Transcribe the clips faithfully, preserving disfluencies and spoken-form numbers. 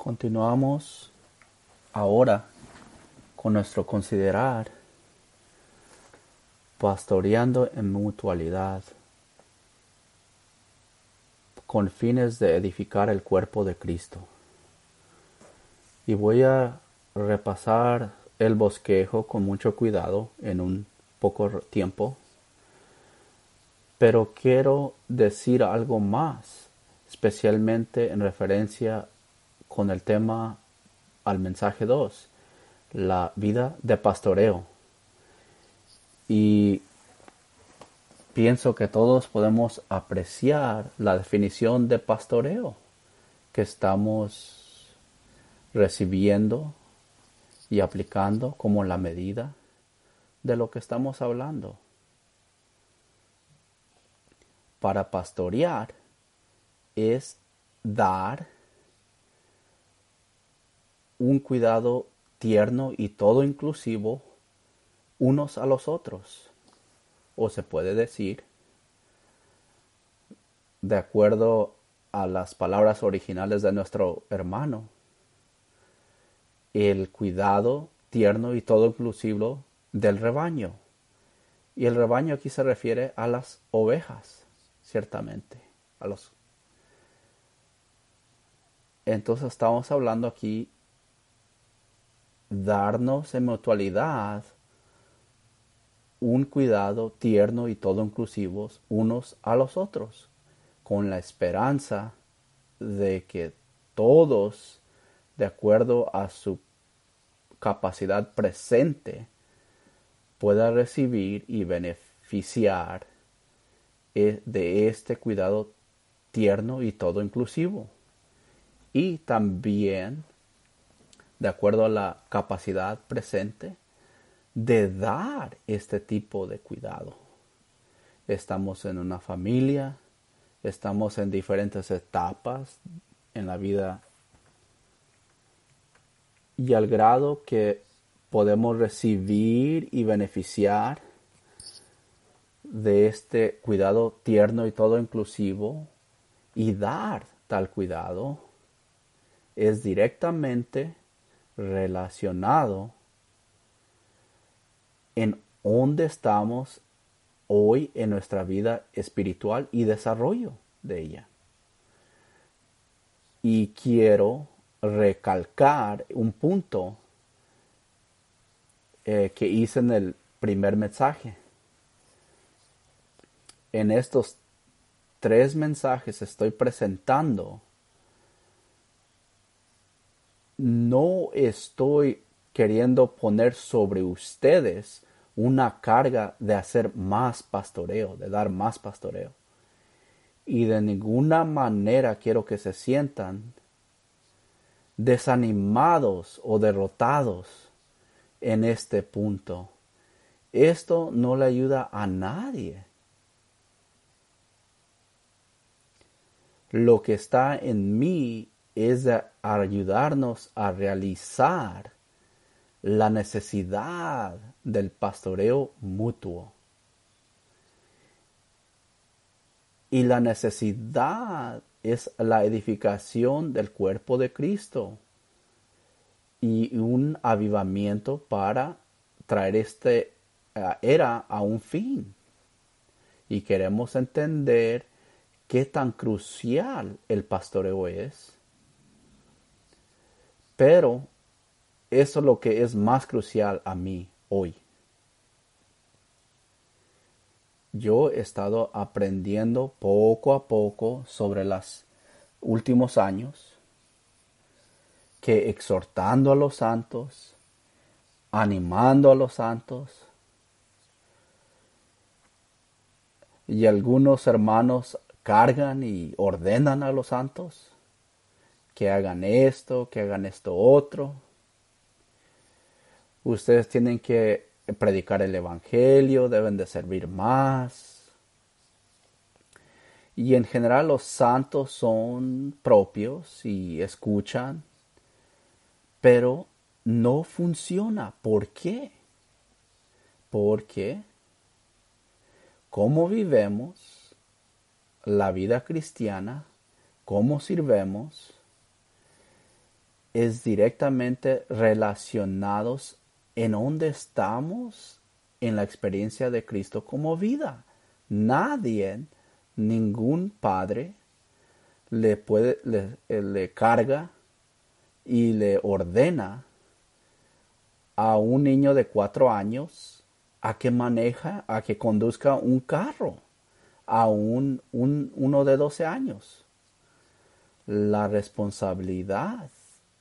Continuamos ahora con nuestro considerar pastoreando en mutualidad con fines de edificar el cuerpo de Cristo. Y voy a repasar el bosquejo con mucho cuidado en un poco tiempo, pero quiero decir algo más, especialmente en referencia con el tema al mensaje dos, la vida de pastoreo. Y pienso que todos podemos apreciar la definición de pastoreo que estamos recibiendo y aplicando como la medida de lo que estamos hablando. Para pastorear es dar un cuidado tierno y todo inclusivo unos a los otros. O se puede decir, de acuerdo a las palabras originales de nuestro hermano, el cuidado tierno y todo inclusivo del rebaño. Y el rebaño aquí se refiere a las ovejas, ciertamente. A los... Entonces estamos hablando aquí darnos en mutualidad un cuidado tierno y todo inclusivos unos a los otros, con la esperanza de que todos, de acuerdo a su capacidad presente, pueda recibir y beneficiar de este cuidado tierno y todo inclusivo. Y también, de acuerdo a la capacidad presente, de dar este tipo de cuidado. Estamos en una familia, estamos en diferentes etapas en la vida, y al grado que podemos recibir y beneficiar de este cuidado tierno y todo inclusivo y dar tal cuidado es directamente relacionado en dónde estamos hoy en nuestra vida espiritual y desarrollo de ella. Y quiero recalcar un punto eh, que hice en el primer mensaje. En estos tres mensajes estoy presentando, no estoy queriendo poner sobre ustedes una carga de hacer más pastoreo, de dar más pastoreo. Y de ninguna manera quiero que se sientan desanimados o derrotados en este punto. Esto no le ayuda a nadie. Lo que está en mí es de ayudarnos a realizar la necesidad del pastoreo mutuo. Y la necesidad es la edificación del cuerpo de Cristo y un avivamiento para traer esta uh, era a un fin. Y queremos entender qué tan crucial el pastoreo es. Pero eso es lo que es más crucial a mí hoy. Yo he estado aprendiendo poco a poco sobre los últimos años que exhortando a los santos, animando a los santos, y algunos hermanos cargan y ordenan a los santos que hagan esto, que hagan esto otro. Ustedes tienen que predicar el evangelio, deben de servir más. Y en general los santos son propios y escuchan, pero no funciona. ¿Por qué? Porque cómo vivemos la vida cristiana, cómo sirvemos, es directamente relacionados en dónde estamos en la experiencia de Cristo como vida. Nadie, ningún padre le puede, le, le carga y le ordena a un niño de cuatro años a que maneja, a que conduzca un carro, a un, un uno de doce años. La responsabilidad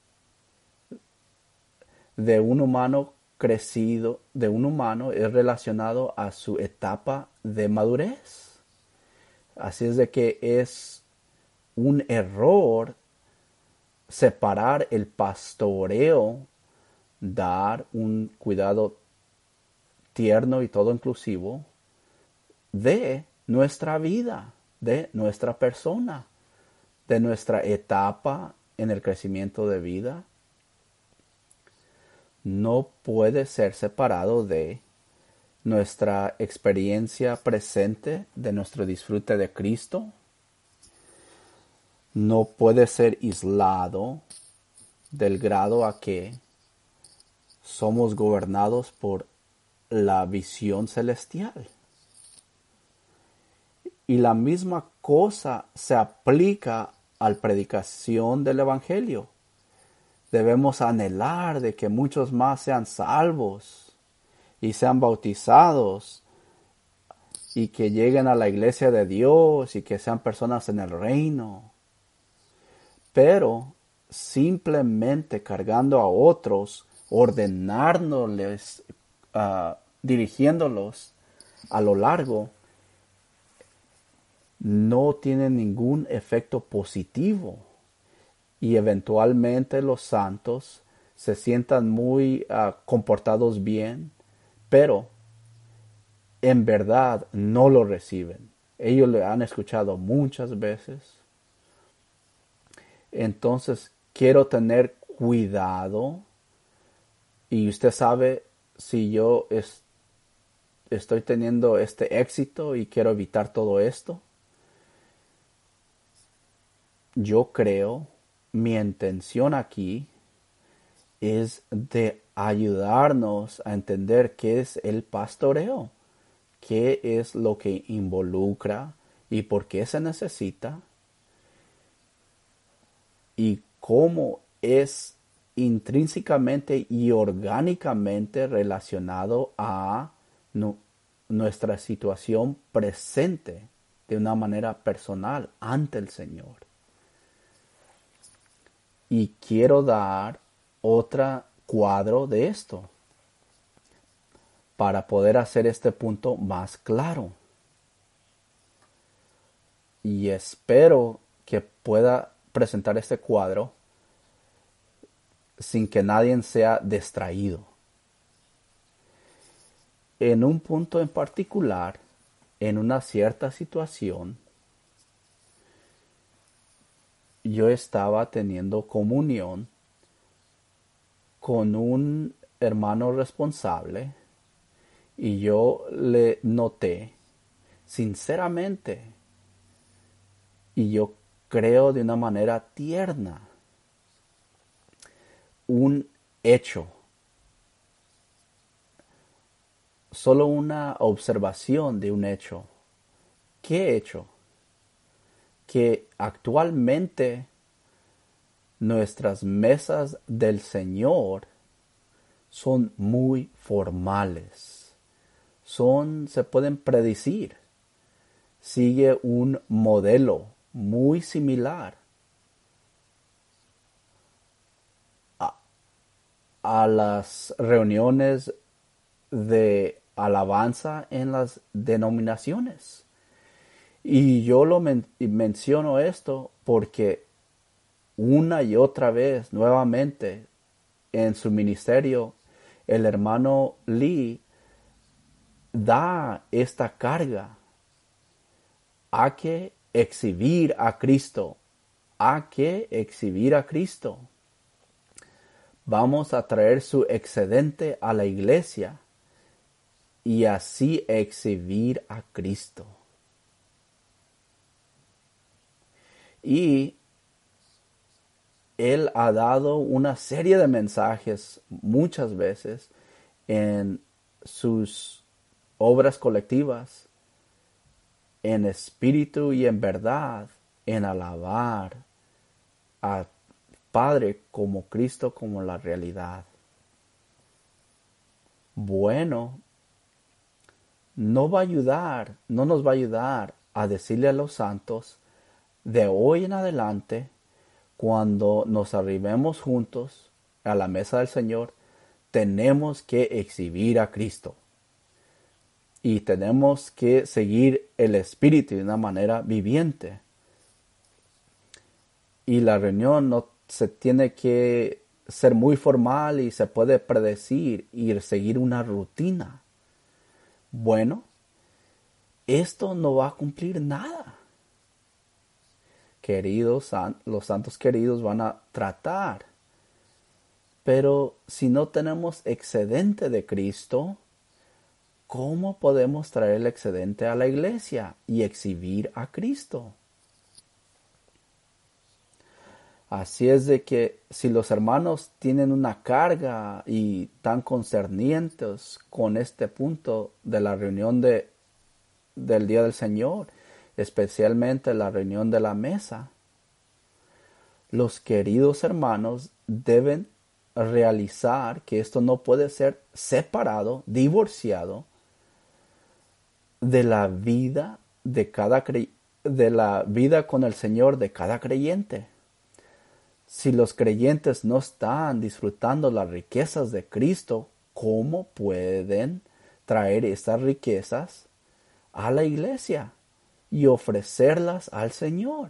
de un humano crecido, de un humano, es relacionado a su etapa de madurez. Así es de que es un error separar el pastoreo, dar un cuidado tierno y todo inclusivo de nuestra vida, de nuestra persona, de nuestra etapa en el crecimiento de vida. No puede ser separado de nuestra experiencia presente, de nuestro disfrute de Cristo. No puede ser aislado del grado a que somos gobernados por la visión celestial. Y la misma cosa se aplica a la predicación del Evangelio. Debemos anhelar de que muchos más sean salvos y sean bautizados y que lleguen a la iglesia de Dios y que sean personas en el reino. Pero simplemente cargando a otros, ordenándoles, uh, dirigiéndolos a lo largo, no tiene ningún efecto positivo. Y eventualmente los santos se sientan muy uh, comportados bien, pero en verdad no lo reciben. Ellos le han escuchado muchas veces. Entonces quiero tener cuidado. Y usted sabe, si yo es, estoy teniendo este éxito y quiero evitar todo esto, yo creo, mi intención aquí es de ayudarnos a entender qué es el pastoreo, qué es lo que involucra y por qué se necesita y cómo es intrínsecamente y orgánicamente relacionado a nu- nuestra situación presente de una manera personal ante el Señor. Y quiero dar otro cuadro de esto para poder hacer este punto más claro. Y espero que pueda presentar este cuadro sin que nadie sea distraído. En un punto en particular, en una cierta situación, yo estaba teniendo comunión con un hermano responsable y yo le noté sinceramente y yo creo de una manera tierna un hecho, solo una observación de un hecho. ¿Qué hecho? Que actualmente nuestras mesas del Señor son muy formales. Son, se pueden predecir. Sigue un modelo muy similar a, a las reuniones de alabanza en las denominaciones. Y yo lo men- menciono esto porque una y otra vez, nuevamente, en su ministerio, el hermano Lee da esta carga a que exhibir a Cristo, a que exhibir a Cristo. Vamos a traer su excedente a la iglesia y así exhibir a Cristo. Y Él ha dado una serie de mensajes muchas veces en sus obras colectivas, en espíritu y en verdad, en alabar a Padre como Cristo, como la realidad. Bueno, no va a ayudar, no nos va a ayudar a decirle a los santos de hoy en adelante, cuando nos arribemos juntos a la mesa del Señor, tenemos que exhibir a Cristo. Y tenemos que seguir el Espíritu de una manera viviente. Y la reunión no se tiene que ser muy formal y se puede predecir y seguir una rutina. Bueno, esto no va a cumplir nada. Queridos, los santos queridos van a tratar. Pero si no tenemos excedente de Cristo, ¿cómo podemos traer el excedente a la iglesia y exhibir a Cristo? Así es de que si los hermanos tienen una carga y tan concernientes con este punto de la reunión de, del Día del Señor, especialmente la reunión de la mesa, los queridos hermanos deben realizar que esto no puede ser separado, divorciado de la vida de cada cre- de la vida con el Señor de cada creyente. Si los creyentes no están disfrutando las riquezas de Cristo, ¿cómo pueden traer estas riquezas a la iglesia y ofrecerlas al Señor?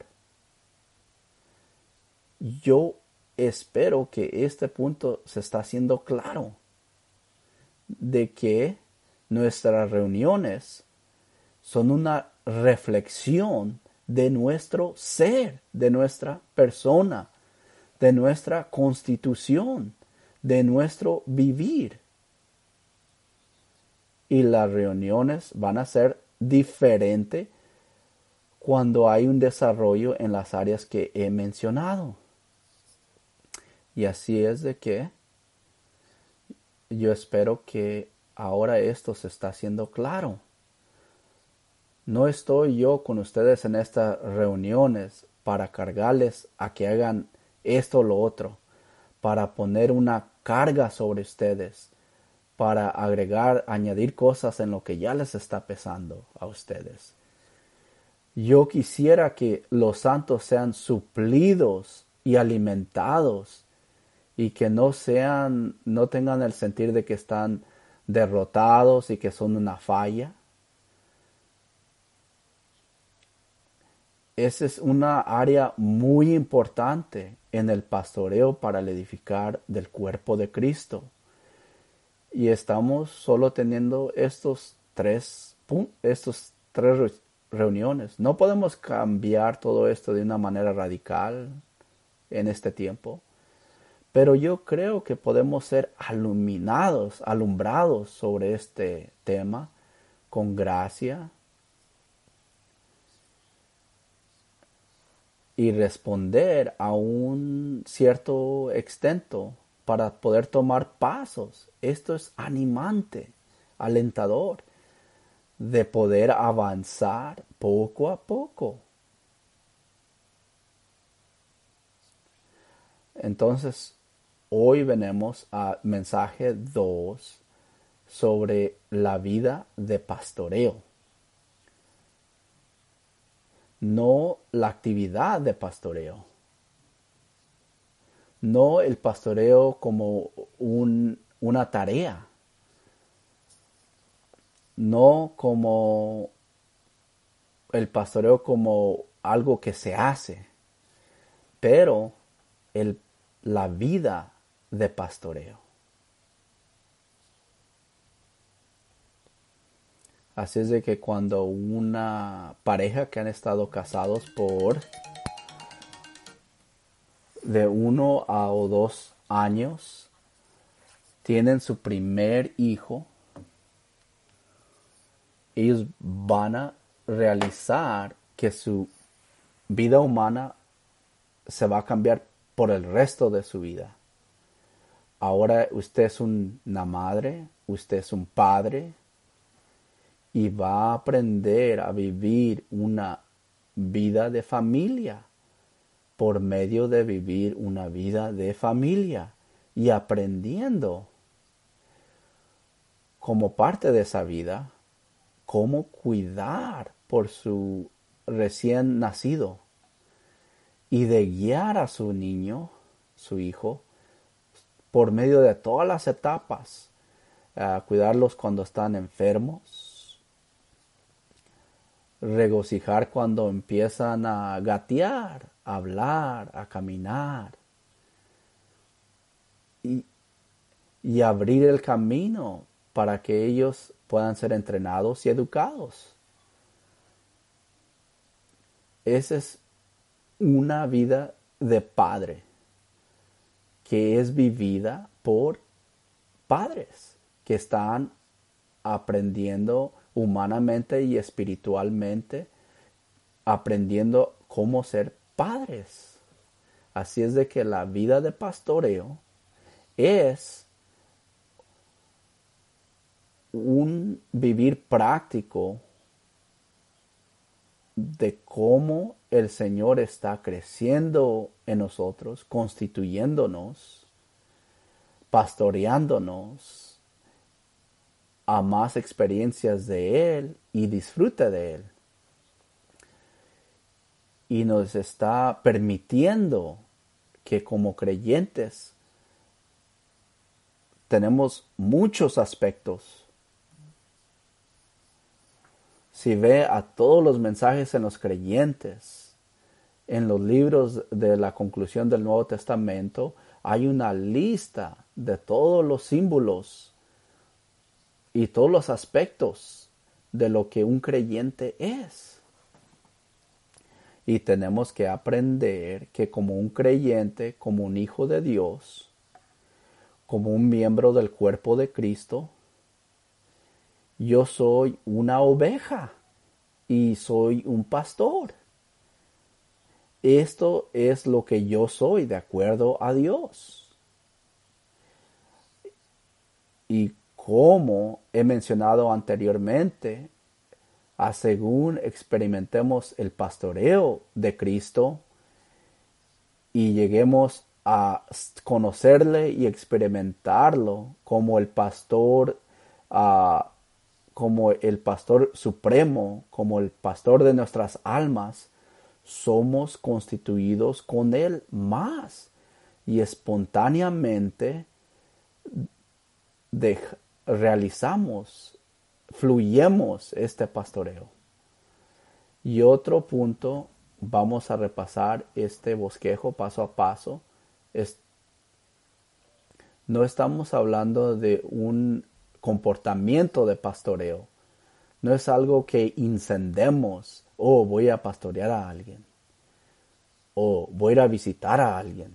Yo espero que este punto se está haciendo claro, de que nuestras reuniones son una reflexión de nuestro ser, de nuestra persona, de nuestra constitución, de nuestro vivir. Y las reuniones van a ser diferentes cuando hay un desarrollo en las áreas que he mencionado. Y así es de que yo espero que ahora esto se está haciendo claro. No estoy yo con ustedes en estas reuniones para cargarles a que hagan esto o lo otro, para poner una carga sobre ustedes, para agregar, añadir cosas en lo que ya les está pesando a ustedes. Yo quisiera que los santos sean suplidos y alimentados y que no sean, no tengan el sentir de que están derrotados y que son una falla. Esa es una área muy importante en el pastoreo para el edificar del cuerpo de Cristo. Y estamos solo teniendo estos tres, estos tres reuniones. No podemos cambiar todo esto de una manera radical en este tiempo. Pero yo creo que podemos ser iluminados, alumbrados sobre este tema con gracia y responder a un cierto extento para poder tomar pasos. Esto es animante, alentador, de poder avanzar poco a poco. Entonces, hoy venimos a mensaje dos sobre la vida de pastoreo. No la actividad de pastoreo. No el pastoreo como un, una tarea. No como el pastoreo como algo que se hace. Pero el, la vida de pastoreo. Así es de que cuando una pareja que han estado casados por de uno a o dos años tienen su primer hijo, ellos van a realizar que su vida humana se va a cambiar por el resto de su vida. Ahora usted es una madre, usted es un padre y va a aprender a vivir una vida de familia por medio de vivir una vida de familia y aprendiendo como parte de esa vida cómo cuidar por su recién nacido y de guiar a su niño, su hijo, por medio de todas las etapas, uh, cuidarlos cuando están enfermos, regocijar cuando empiezan a gatear, a hablar, a caminar y, y abrir el camino para que ellos puedan ser entrenados y educados. Esa es una vida de padre que es vivida por padres que están aprendiendo humanamente y espiritualmente, aprendiendo cómo ser padres. Así es de que la vida de pastoreo es un vivir práctico de cómo el Señor está creciendo en nosotros, constituyéndonos, pastoreándonos a más experiencias de Él y disfrute de Él. Y nos está permitiendo que como creyentes tenemos muchos aspectos. Si ve a todos los mensajes en los creyentes, en los libros de la conclusión del Nuevo Testamento, hay una lista de todos los símbolos y todos los aspectos de lo que un creyente es. Y tenemos que aprender que como un creyente, como un hijo de Dios, como un miembro del cuerpo de Cristo, yo soy una oveja y soy un pastor. Esto es lo que yo soy de acuerdo a Dios. Y como he mencionado anteriormente, a según experimentemos el pastoreo de Cristo y lleguemos a conocerle y experimentarlo como el pastor uh, como el pastor supremo, como el pastor de nuestras almas, somos constituidos con Él más y espontáneamente de, realizamos, fluyemos este pastoreo. Y otro punto, vamos a repasar este bosquejo paso a paso. Es, no estamos hablando de un comportamiento de pastoreo. No es algo que incendemos. Oh, voy a pastorear a alguien. O voy a ir a visitar a alguien.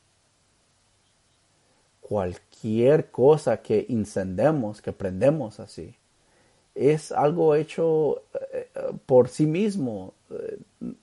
Cualquier cosa que incendemos, que prendemos así, es algo hecho eh, por sí mismo. Eh,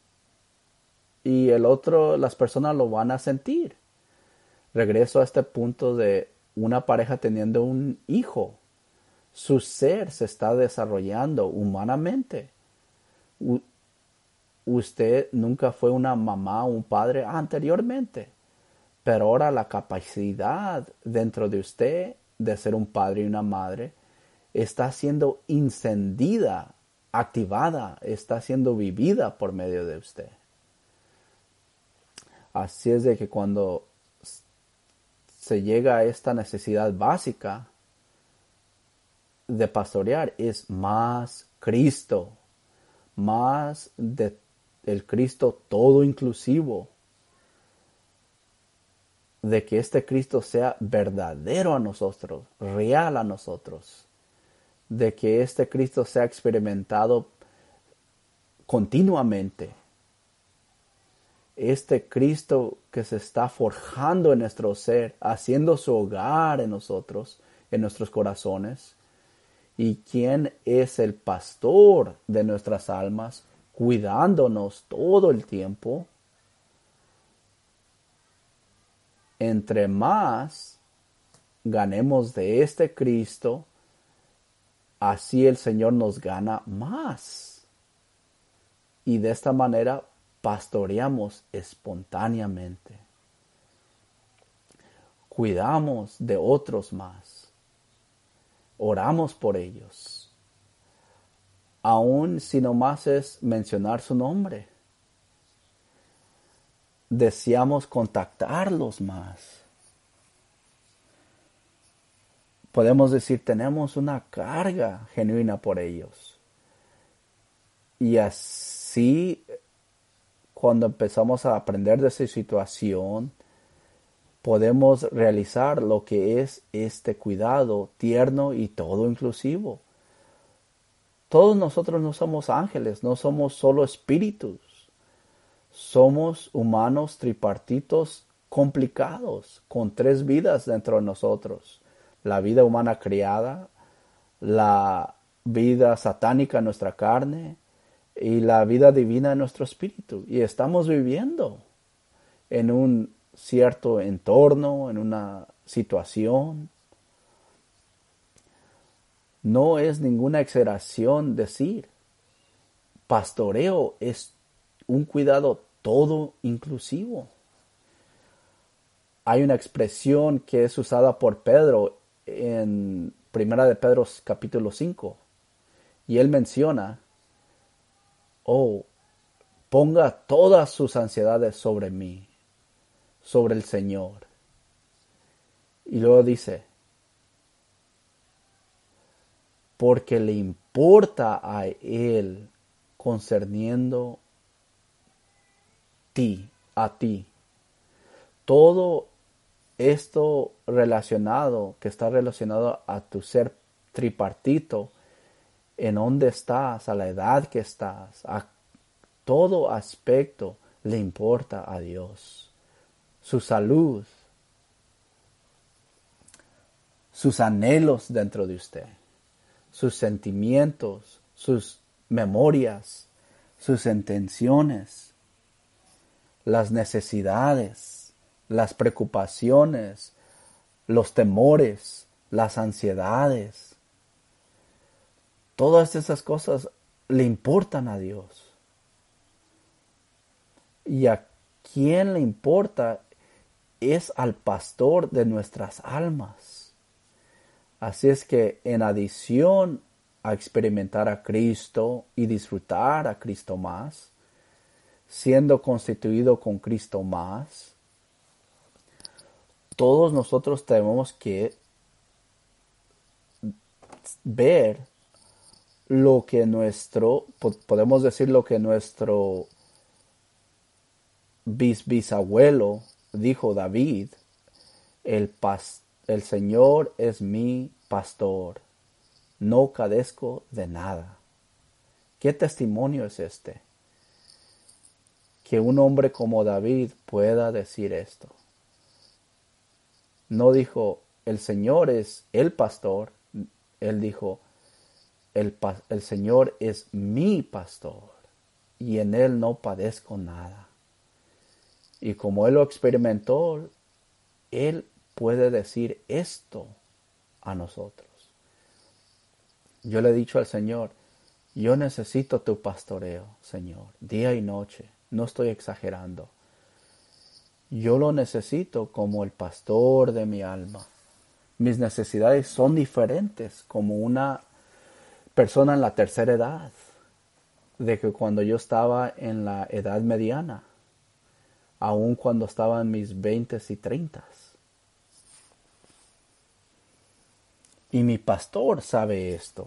y el otro, las personas lo van a sentir. Regreso a este punto de una pareja teniendo un hijo. Su ser se está desarrollando humanamente. U- usted nunca fue una mamá o un padre anteriormente, pero ahora la capacidad dentro de usted de ser un padre y una madre está siendo encendida, activada, está siendo vivida por medio de usted. Así es de que cuando se llega a esta necesidad básica de pastorear es más Cristo, más de el Cristo todo inclusivo, de que este Cristo sea verdadero a nosotros, real a nosotros, de que este Cristo sea experimentado continuamente. Este Cristo que se está forjando en nuestro ser, haciendo su hogar en nosotros, en nuestros corazones, y quien es el pastor de nuestras almas, cuidándonos todo el tiempo. entre más ganemos de este Cristo, así el Señor nos gana más. Y de esta manera pastoreamos espontáneamente. Cuidamos de otros más. Oramos por ellos. Aun si nomás es mencionar su nombre. Deseamos contactarlos más. Podemos decir, tenemos una carga genuina por ellos. Y así, cuando empezamos a aprender de esa situación, podemos realizar lo que es este cuidado tierno y todo inclusivo. Todos nosotros no somos ángeles, no somos solo espíritus. Somos humanos tripartitos complicados, con tres vidas dentro de nosotros. La vida humana criada, la vida satánica en nuestra carne y la vida divina en nuestro espíritu. Y estamos viviendo en un cierto entorno, en una situación. No es ninguna exageración decir, pastoreo es un cuidado todo inclusivo. Hay una expresión que es usada por Pedro en Primera de Pedro capítulo cinco. Y él menciona, oh, ponga todas sus ansiedades sobre mí, sobre el Señor. Y luego dice, porque le importa a Él concerniendo ti, a ti. Todo esto relacionado, que está relacionado a tu ser tripartito, en dónde estás, a la edad que estás, a todo aspecto le importa a Dios. Su salud, sus anhelos dentro de usted, sus sentimientos, sus memorias, sus intenciones, las necesidades, las preocupaciones, los temores, las ansiedades. Todas esas cosas le importan a Dios. Y a quien le importa es al pastor de nuestras almas. Así es que en adición a experimentar a Cristo y disfrutar a Cristo más, siendo constituido con Cristo más, todos nosotros tenemos que ver lo que nuestro, podemos decir lo que nuestro bis, bisabuelo dijo David, el, pas, el Señor es mi pastor, no carezco de nada. ¿Qué testimonio es este? Que un hombre como David pueda decir esto. No dijo, el Señor es el pastor, él dijo, el, el Señor es mi pastor y en él no padezco nada. Y como él lo experimentó, él puede decir esto a nosotros. Yo le he dicho al Señor, yo necesito tu pastoreo, Señor, día y noche. No estoy exagerando. Yo lo necesito como el pastor de mi alma. Mis necesidades son diferentes como una persona en la tercera edad, de que cuando yo estaba en la edad mediana, aun cuando estaba en mis veintes y treintas. Y mi pastor sabe esto.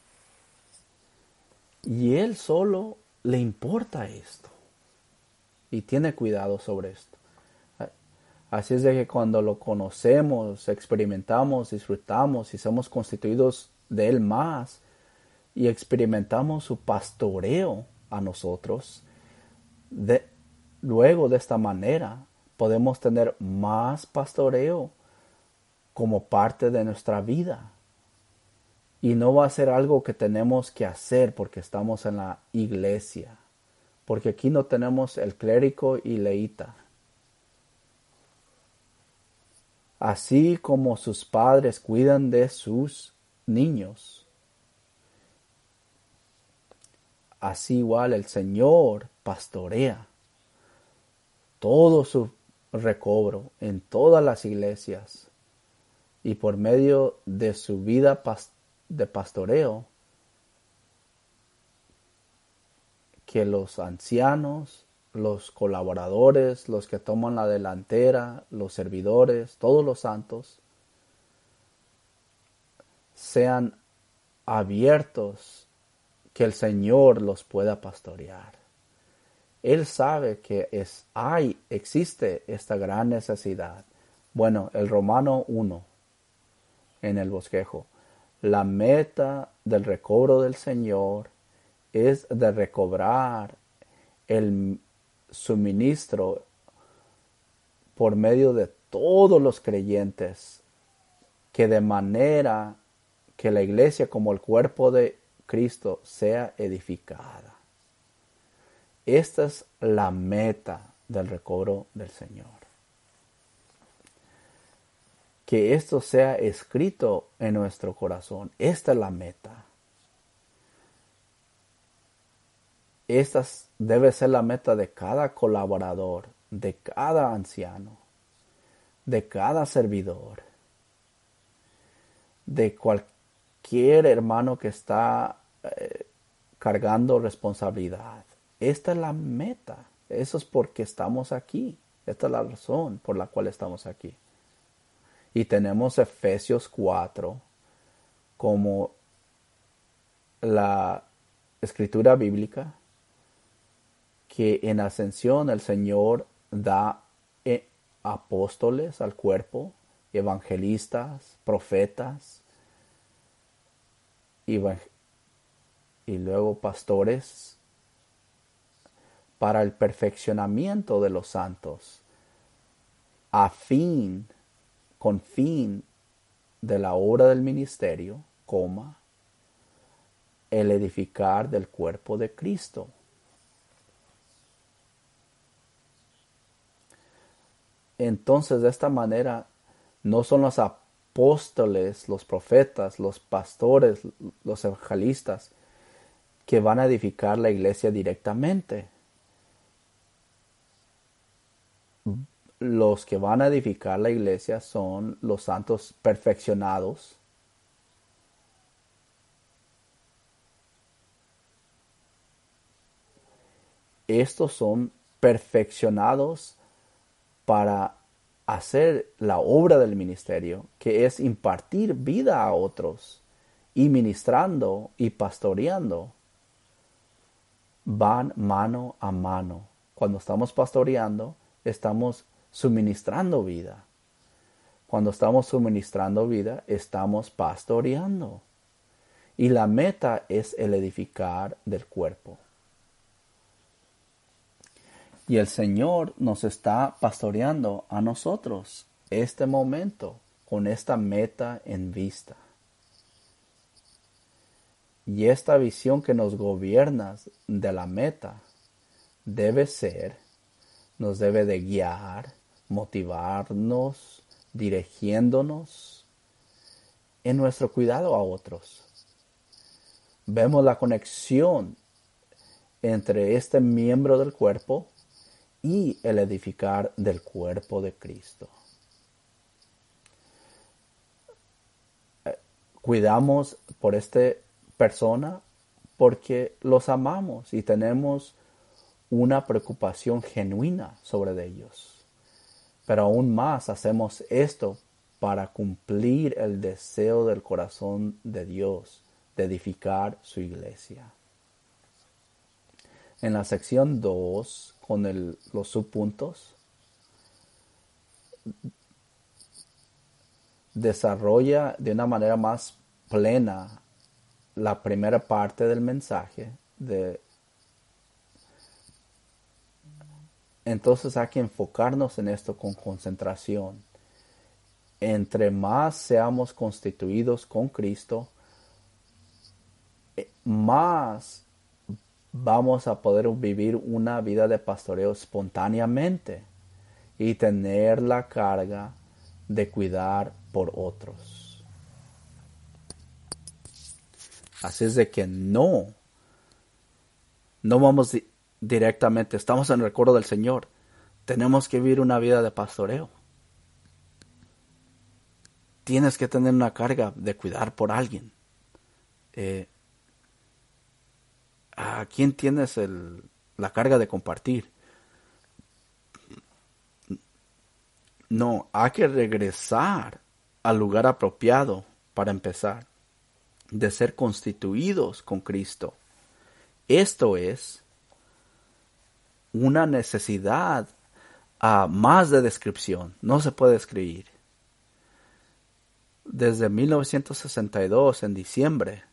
Y él solo le importa esto. Y tiene cuidado sobre esto. Así es de que cuando lo conocemos, experimentamos, disfrutamos y somos constituidos de él más y experimentamos su pastoreo a nosotros, de, luego de esta manera podemos tener más pastoreo como parte de nuestra vida. Y no va a ser algo que tenemos que hacer porque estamos en la iglesia. Porque aquí no tenemos el clérigo y leíta. así como sus padres cuidan de sus niños. Así igual el Señor pastorea todo su recobro en todas las iglesias, y por medio de su vida de pastoreo, que los ancianos, los colaboradores, los que toman la delantera, los servidores, todos los santos, sean abiertos, que el Señor los pueda pastorear. Él sabe que es, hay, existe esta gran necesidad. Bueno, el Romano uno, en el bosquejo, la meta del recobro del Señor es de recobrar el suministro por medio de todos los creyentes, que de manera que la iglesia como el cuerpo de Cristo sea edificada. Esta es la meta del recobro del Señor. Que esto sea escrito en nuestro corazón. Esta es la meta. Esta debe ser la meta de cada colaborador, de cada anciano, de cada servidor, de cualquier hermano que está eh, cargando responsabilidad. Esta es la meta. Eso es porque estamos aquí. Esta es la razón por la cual estamos aquí. Y tenemos Efesios cuatro como la escritura bíblica, que en ascensión el Señor da apóstoles al cuerpo, evangelistas, profetas, y luego pastores, para el perfeccionamiento de los santos, a fin, con fin de la obra del ministerio, coma, el edificar del cuerpo de Cristo. Entonces, de esta manera, no son los apóstoles, los profetas, los pastores, los evangelistas que van a edificar la iglesia directamente. Los que van a edificar la iglesia son los santos perfeccionados, estos son perfeccionados para hacer la obra del ministerio, que es impartir vida a otros, y ministrando y pastoreando. Van mano a mano. Cuando estamos pastoreando, estamos suministrando vida. Cuando estamos suministrando vida, estamos pastoreando. Y la meta es el edificar del cuerpo. Y el Señor nos está pastoreando a nosotros este momento con esta meta en vista. Y esta visión que nos gobierna de la meta debe ser, nos debe de guiar, motivarnos, dirigiéndonos en nuestro cuidado a otros. Vemos la conexión entre este miembro del cuerpo y el edificar del cuerpo de Cristo. Cuidamos por esta persona porque los amamos y tenemos una preocupación genuina sobre ellos. Pero aún más hacemos esto para cumplir el deseo del corazón de Dios de edificar su iglesia. En la sección dos, con el, los subpuntos, desarrolla de una manera más plena la primera parte del mensaje. De, entonces hay que enfocarnos en esto con concentración. Entre más seamos constituidos con Cristo, más vamos a poder vivir una vida de pastoreo espontáneamente y tener la carga de cuidar por otros. Así es de que no, no vamos di- directamente, estamos en el recuerdo del Señor. Tenemos que vivir una vida de pastoreo. Tienes que tener una carga de cuidar por alguien. Eh, ¿A quién tienes el, la carga de compartir? No, hay que regresar al lugar apropiado para empezar, de ser constituidos con Cristo. Esto es una necesidad a más de descripción, no se puede describir. Desde mil novecientos sesenta y dos, en diciembre,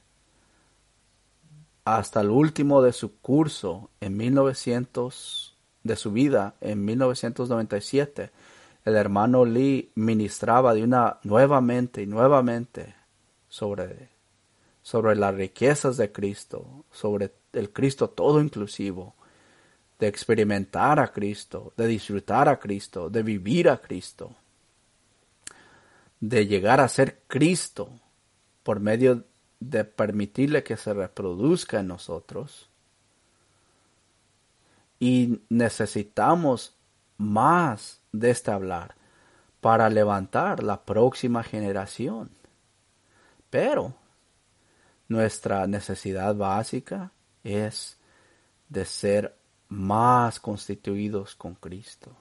hasta el último de su curso, en mil novecientos, de su vida, en mil novecientos noventa y siete, el hermano Lee ministraba de una nuevamente y nuevamente sobre, sobre las riquezas de Cristo, sobre el Cristo todo inclusivo, de experimentar a Cristo, de disfrutar a Cristo, de vivir a Cristo, de llegar a ser Cristo por medio de permitirle que se reproduzca en nosotros. Y necesitamos más de este hablar para levantar la próxima generación. Pero nuestra necesidad básica es de ser más constituidos con Cristo.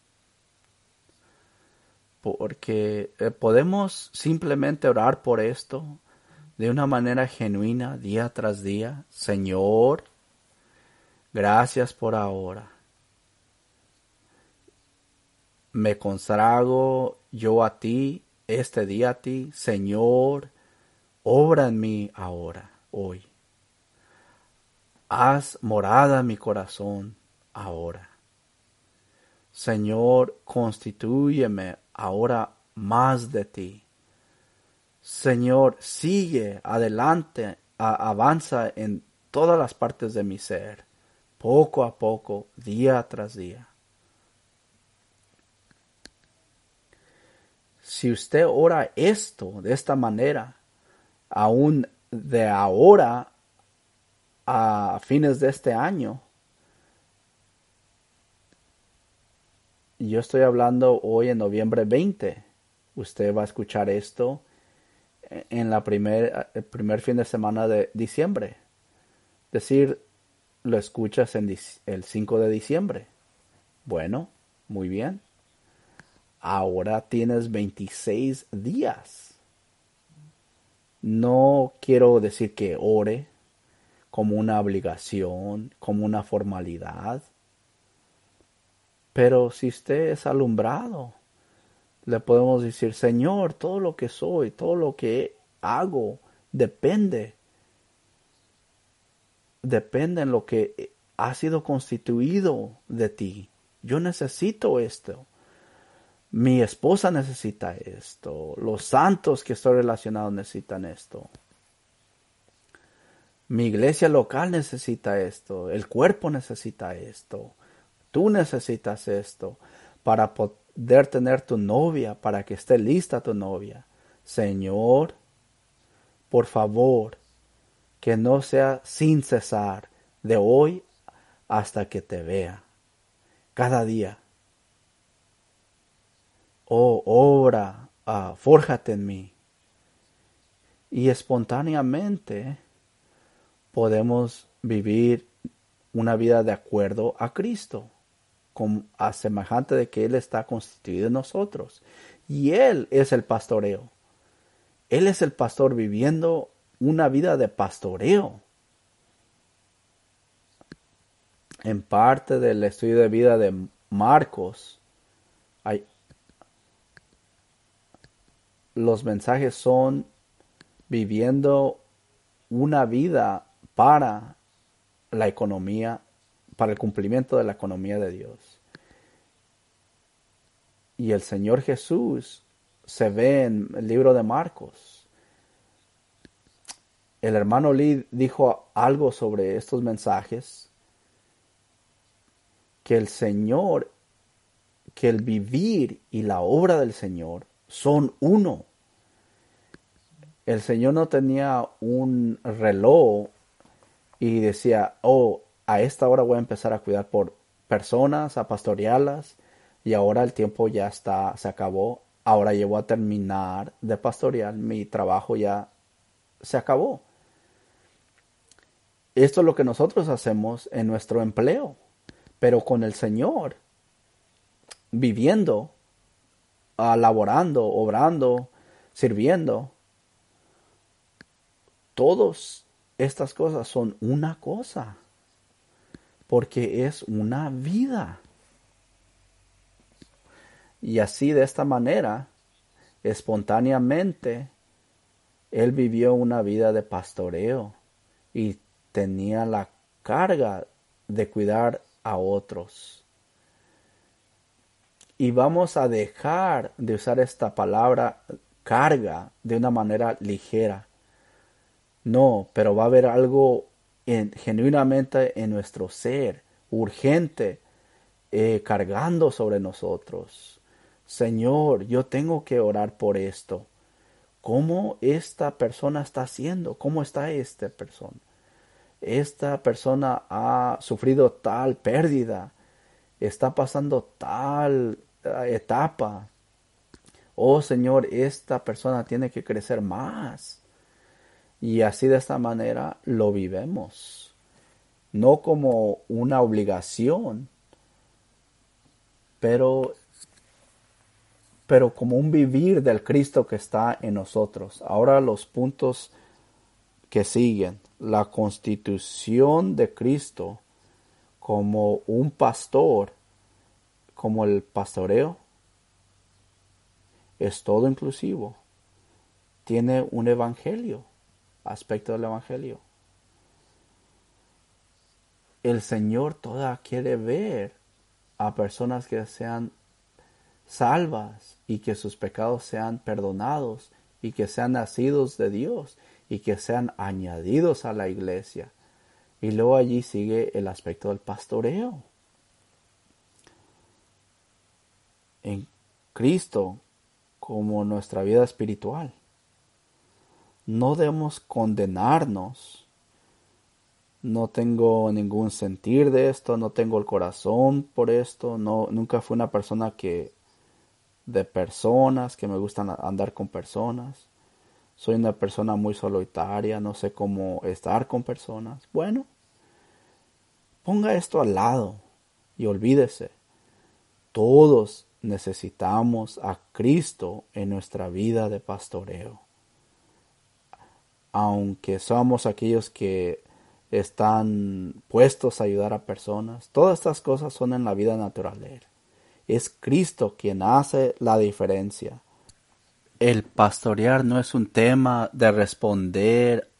Porque eh, podemos simplemente orar por esto de una manera genuina día tras día. Señor, gracias por ahora. Me consagro yo a ti, este día a ti. Señor, obra en mí ahora, hoy. Haz morada en mi corazón ahora. Señor, constitúyeme ahora más de ti. Señor, sigue adelante, a, avanza en todas las partes de mi ser, poco a poco, día tras día. Si usted ora esto de esta manera, aún de ahora a fines de este año, yo estoy hablando hoy en noviembre veinte, usted va a escuchar esto en la primer, el primer fin de semana de diciembre. Es decir, lo escuchas en el cinco de diciembre. Bueno, muy bien. Ahora tienes veintiséis días. No quiero decir que ore como una obligación, como una formalidad. Pero si usted es alumbrado, le podemos decir, Señor, todo lo que soy, todo lo que hago, depende. Depende en lo que ha sido constituido de ti. Yo necesito esto. Mi esposa necesita esto. Los santos que estoy relacionado necesitan esto. Mi iglesia local necesita esto. El cuerpo necesita esto. Tú necesitas esto para poder tener tu novia, para que esté lista tu novia. Señor, por favor, que no sea sin cesar, de hoy hasta que te vea, cada día. Oh, obra, uh, fórjate en mí. Y espontáneamente podemos vivir una vida de acuerdo a Cristo, con, a semejante de que Él está constituido en nosotros. Y Él es el pastoreo. Él es el pastor viviendo una vida de pastoreo. En parte del estudio de vida de Marcos, hay, los mensajes son viviendo una vida para la economía, para el cumplimiento de la economía de Dios. Y el Señor Jesús se ve en el libro de Marcos. El hermano Lee dijo algo sobre estos mensajes, que el Señor, que el vivir y la obra del Señor son uno. El Señor no tenía un reloj y decía, oh, a esta hora voy a empezar a cuidar por personas, a pastorearlas, y ahora el tiempo ya está, se acabó. Ahora llevo a terminar de pastorear, mi trabajo ya se acabó. Esto es lo que nosotros hacemos en nuestro empleo, pero con el Señor, viviendo, uh, laborando, obrando, sirviendo, todas estas cosas son una cosa, porque es una vida. Y así, de esta manera, espontáneamente, él vivió una vida de pastoreo y tenía la carga de cuidar a otros. Y vamos a dejar de usar esta palabra carga de una manera ligera. No, pero va a haber algo en, genuinamente en nuestro ser, urgente, eh, cargando sobre nosotros. Señor, yo tengo que orar por esto. ¿Cómo esta persona está haciendo? ¿Cómo está esta persona? Esta persona ha sufrido tal pérdida, está pasando tal uh, etapa. Oh Señor, esta persona tiene que crecer más. Y así, de esta manera lo vivemos. No como una obligación, pero, pero como un vivir del Cristo que está en nosotros. Ahora los puntos que siguen. La constitución de Cristo como un pastor, como el pastoreo, es todo inclusivo. Tiene un evangelio, aspecto del evangelio. El Señor toda quiere ver a personas que sean salvas y que sus pecados sean perdonados y que sean nacidos de Dios y que sean añadidos a la iglesia. Y luego allí sigue el aspecto del pastoreo. En Cristo como nuestra vida espiritual. No debemos condenarnos. No tengo ningún sentir de esto, no tengo el corazón por esto, no, nunca fui una persona que de personas, que me gustan andar con personas. Soy una persona muy solitaria, no sé cómo estar con personas. Bueno, ponga esto al lado y olvídese. Todos necesitamos a Cristo en nuestra vida de pastoreo. Aunque somos aquellos que están puestos a ayudar a personas, todas estas cosas son en la vida natural de Él. Es Cristo quien hace la diferencia. El pastorear no es un tema de responder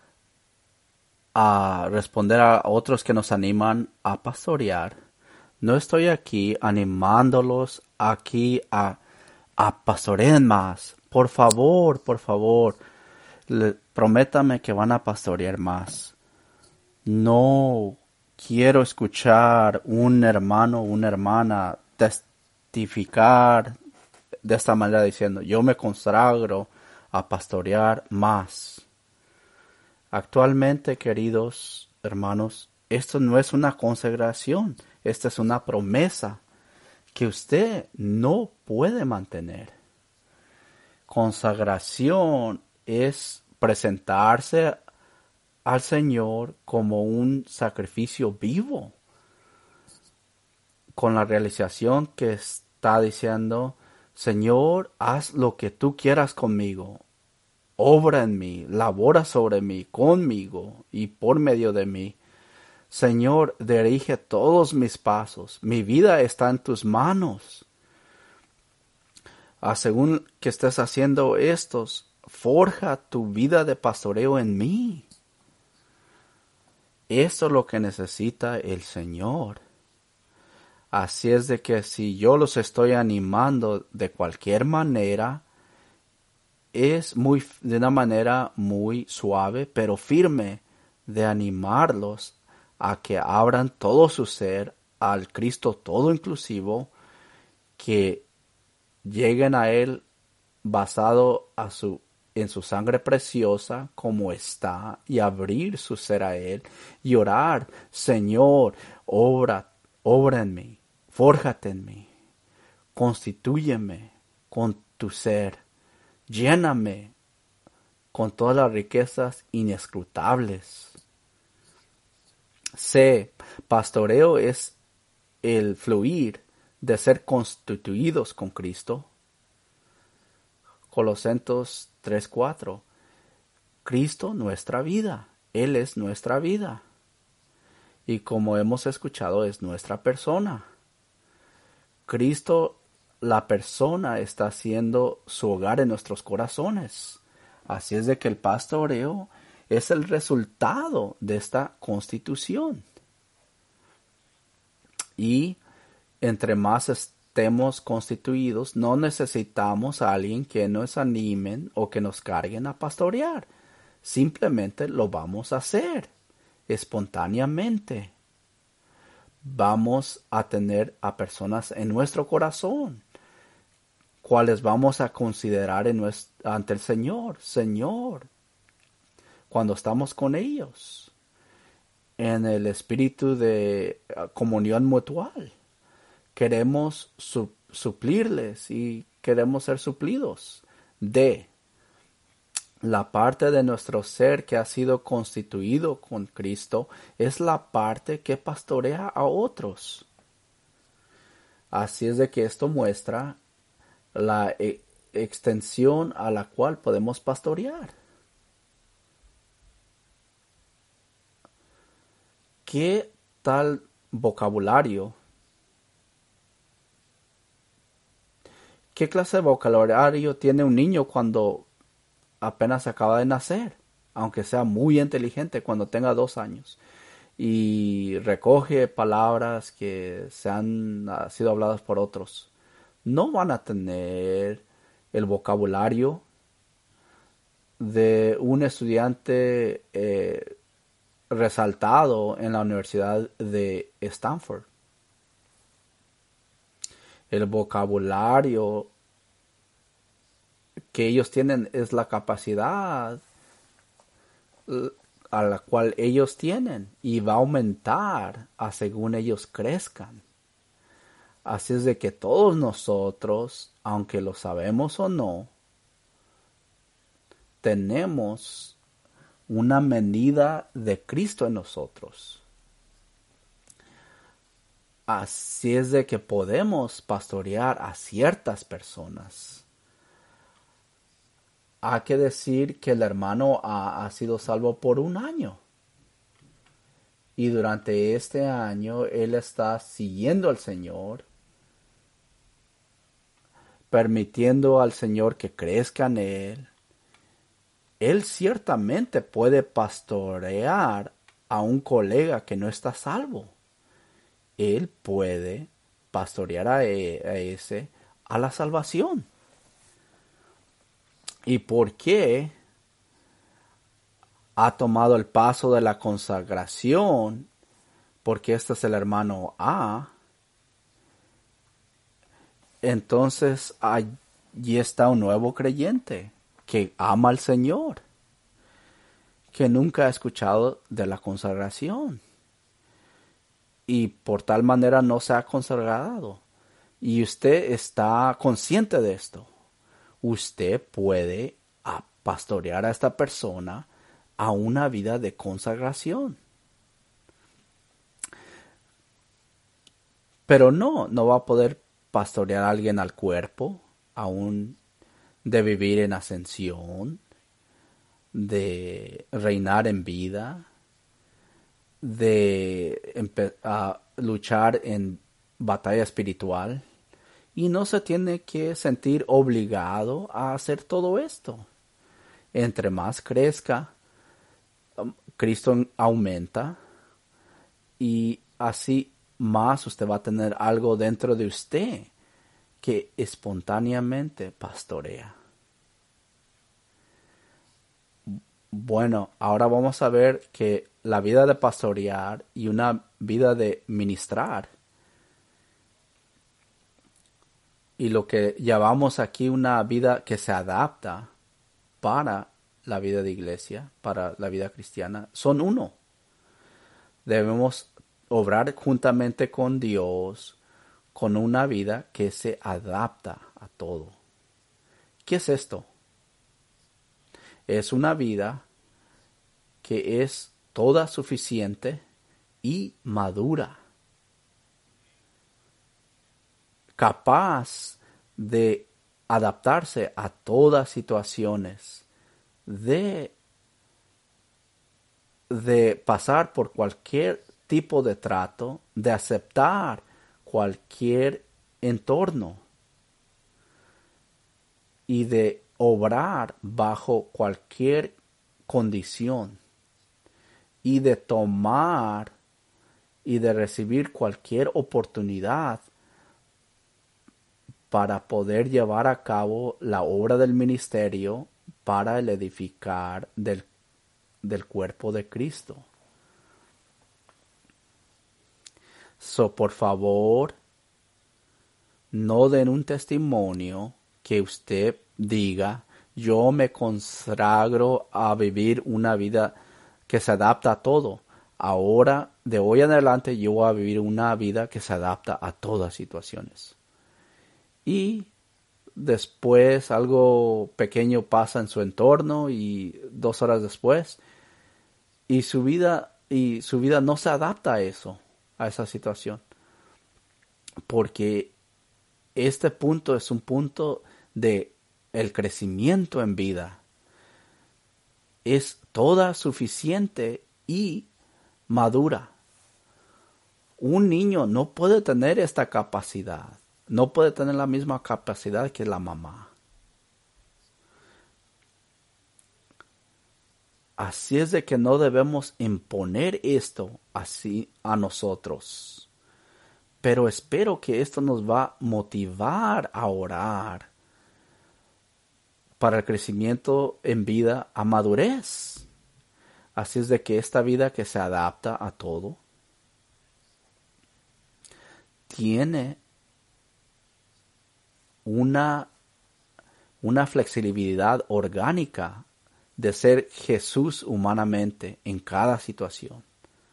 a responder a otros que nos animan a pastorear. No estoy aquí animándolos aquí a, a pastorear más. Por favor, por favor, le, prométame que van a pastorear más. No quiero escuchar un hermano o una hermana testificar de esta manera diciendo, yo me consagro a pastorear más. Actualmente, queridos hermanos, esto no es una consagración, esta es una promesa que usted no puede mantener. Consagración es presentarse al Señor como un sacrificio vivo, con la realización que está diciendo, Señor, haz lo que tú quieras conmigo, obra en mí, labora sobre mí, conmigo y por medio de mí. Señor, dirige todos mis pasos, mi vida está en tus manos. Ah, según que estés haciendo estos, forja tu vida de pastoreo en mí. Esto es lo que necesita el Señor. Así es de que si yo los estoy animando de cualquier manera, es muy, de una manera muy suave, pero firme, de animarlos a que abran todo su ser al Cristo todo inclusivo, que lleguen a Él basado a su, en su sangre preciosa como está, y abrir su ser a Él y orar: Señor, obra, obra en mí, fórjate en mí, constitúyeme con tu ser, lléname con todas las riquezas inescrutables. C. Pastoreo es el fluir de ser constituidos con Cristo. Colosenses tres cuatro. Cristo nuestra vida. Él es nuestra vida. Y como hemos escuchado, es nuestra persona. Cristo, la persona, está haciendo su hogar en nuestros corazones. Así es de que el pastoreo es el resultado de esta constitución. Y entre más estemos constituidos, no necesitamos a alguien que nos animen o que nos carguen a pastorear. Simplemente lo vamos a hacer espontáneamente. Vamos a tener a personas en nuestro corazón, cuales vamos a considerar en nuestro, ante el Señor. Señor, cuando estamos con ellos, en el espíritu de comunión mutual, queremos su, suplirles y queremos ser suplidos. De la parte de nuestro ser que ha sido constituido con Cristo es la parte que pastorea a otros. Así es de que esto muestra la e- extensión a la cual podemos pastorear. ¿Qué tal vocabulario? ¿Qué clase de vocabulario tiene un niño cuando apenas acaba de nacer? Aunque sea muy inteligente cuando tenga dos años. Y recoge palabras que se han uh, sido habladas por otros. No van a tener el vocabulario de un estudiante eh, resaltado en la Universidad de Stanford. El vocabulario que ellos tienen es la capacidad a la cual ellos tienen, y va a aumentar a según ellos crezcan. Así es de que todos nosotros, aunque lo sabemos o no, tenemos una medida de Cristo en nosotros. Así es de que podemos pastorear a ciertas personas. Hay que decir que el hermano ha, ha sido salvo por un año. Y durante este año él está siguiendo al Señor, permitiendo al Señor que crezca en él. Él ciertamente puede pastorear a un colega que no está salvo. Él puede pastorear a, e, a ese a la salvación. ¿Y por qué ha tomado el paso de la consagración? Porque este es el hermano A. Entonces allí está un nuevo creyente que ama al Señor, que nunca ha escuchado de la consagración y por tal manera no se ha consagrado. Y usted está consciente de esto. Usted puede pastorear a esta persona a una vida de consagración. Pero no, no va a poder pastorear a alguien al cuerpo, aún de vivir en ascensión, de reinar en vida, de uh, luchar en batalla espiritual. Y no se tiene que sentir obligado a hacer todo esto. Entre más crezca, Cristo aumenta, y así más usted va a tener algo dentro de usted que espontáneamente pastorea. Bueno, ahora vamos a ver que la vida de pastorear y una vida de ministrar y lo que llamamos aquí una vida que se adapta para la vida de iglesia, para la vida cristiana, son uno. Debemos obrar juntamente con Dios, con una vida que se adapta a todo. ¿Qué es esto? Es una vida que es toda suficiente y madura, capaz de adaptarse a todas situaciones, de, de pasar por cualquier tipo de trato, de aceptar cualquier entorno y de obrar bajo cualquier condición y de tomar y de recibir cualquier oportunidad para poder llevar a cabo la obra del ministerio para el edificar del, del cuerpo de Cristo. So, por favor, no den un testimonio que usted diga, yo me consagro a vivir una vida que se adapta a todo. Ahora, de hoy en adelante, yo voy a vivir una vida que se adapta a todas situaciones. Y después algo pequeño pasa en su entorno y dos horas después, y su vida, y su vida no se adapta a eso, a esa situación. Porque este punto es un punto de el crecimiento en vida. Es toda suficiente y madura. Un niño no puede tener esta capacidad. No puede tener la misma capacidad que la mamá. Así es de que no debemos imponer esto así a nosotros. Pero espero que esto nos va a motivar a orar para el crecimiento en vida a madurez. Así es de que esta vida que se adapta a todo tiene una, una flexibilidad orgánica de ser Jesús humanamente en cada situación.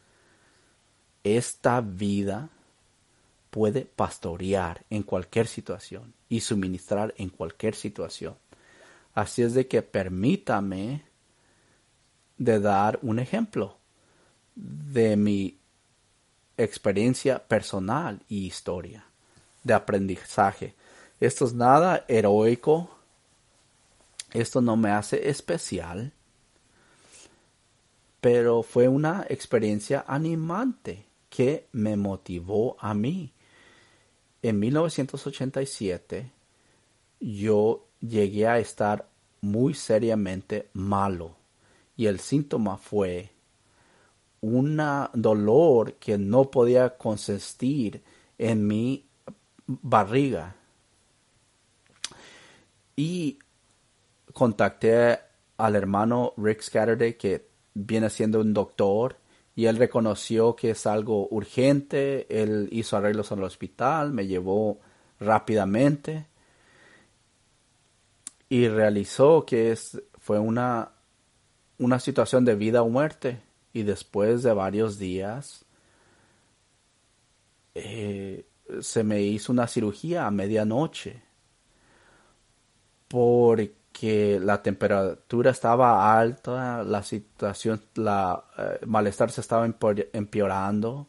Esta vida puede pastorear en cualquier situación y suministrar en cualquier situación. Así es de que permítame de dar un ejemplo de mi experiencia personal y historia de aprendizaje. Esto es nada heroico. Esto no me hace especial. Pero fue una experiencia animante que me motivó a mí. En mil novecientos ochenta y siete yo llegué a estar muy seriamente malo. Y el síntoma fue un dolor que no podía consistir en mi barriga. Y contacté al hermano Rick Scatterday, que viene siendo un doctor, y él reconoció que es algo urgente. Él hizo arreglos en el hospital, me llevó rápidamente y realizó que es, fue una, una situación de vida o muerte. Y después de varios días eh, se me hizo una cirugía a medianoche porque la temperatura estaba alta, la situación, la eh, malestar se estaba empeorando.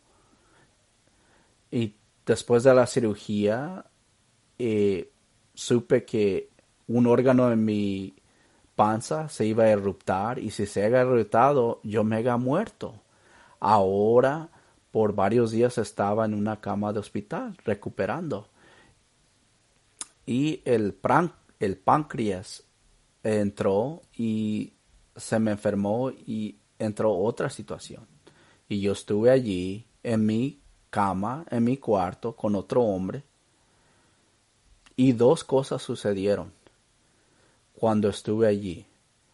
Y después de la cirugía eh, supe que un órgano en mi panza se iba a eruptar, y si se había eruptado yo me había muerto. Ahora por varios días estaba en una cama de hospital recuperando, y el, pran- el páncreas entró y se me enfermó y entró otra situación, y yo estuve allí en mi cama, en mi cuarto con otro hombre, y dos cosas sucedieron cuando estuve allí.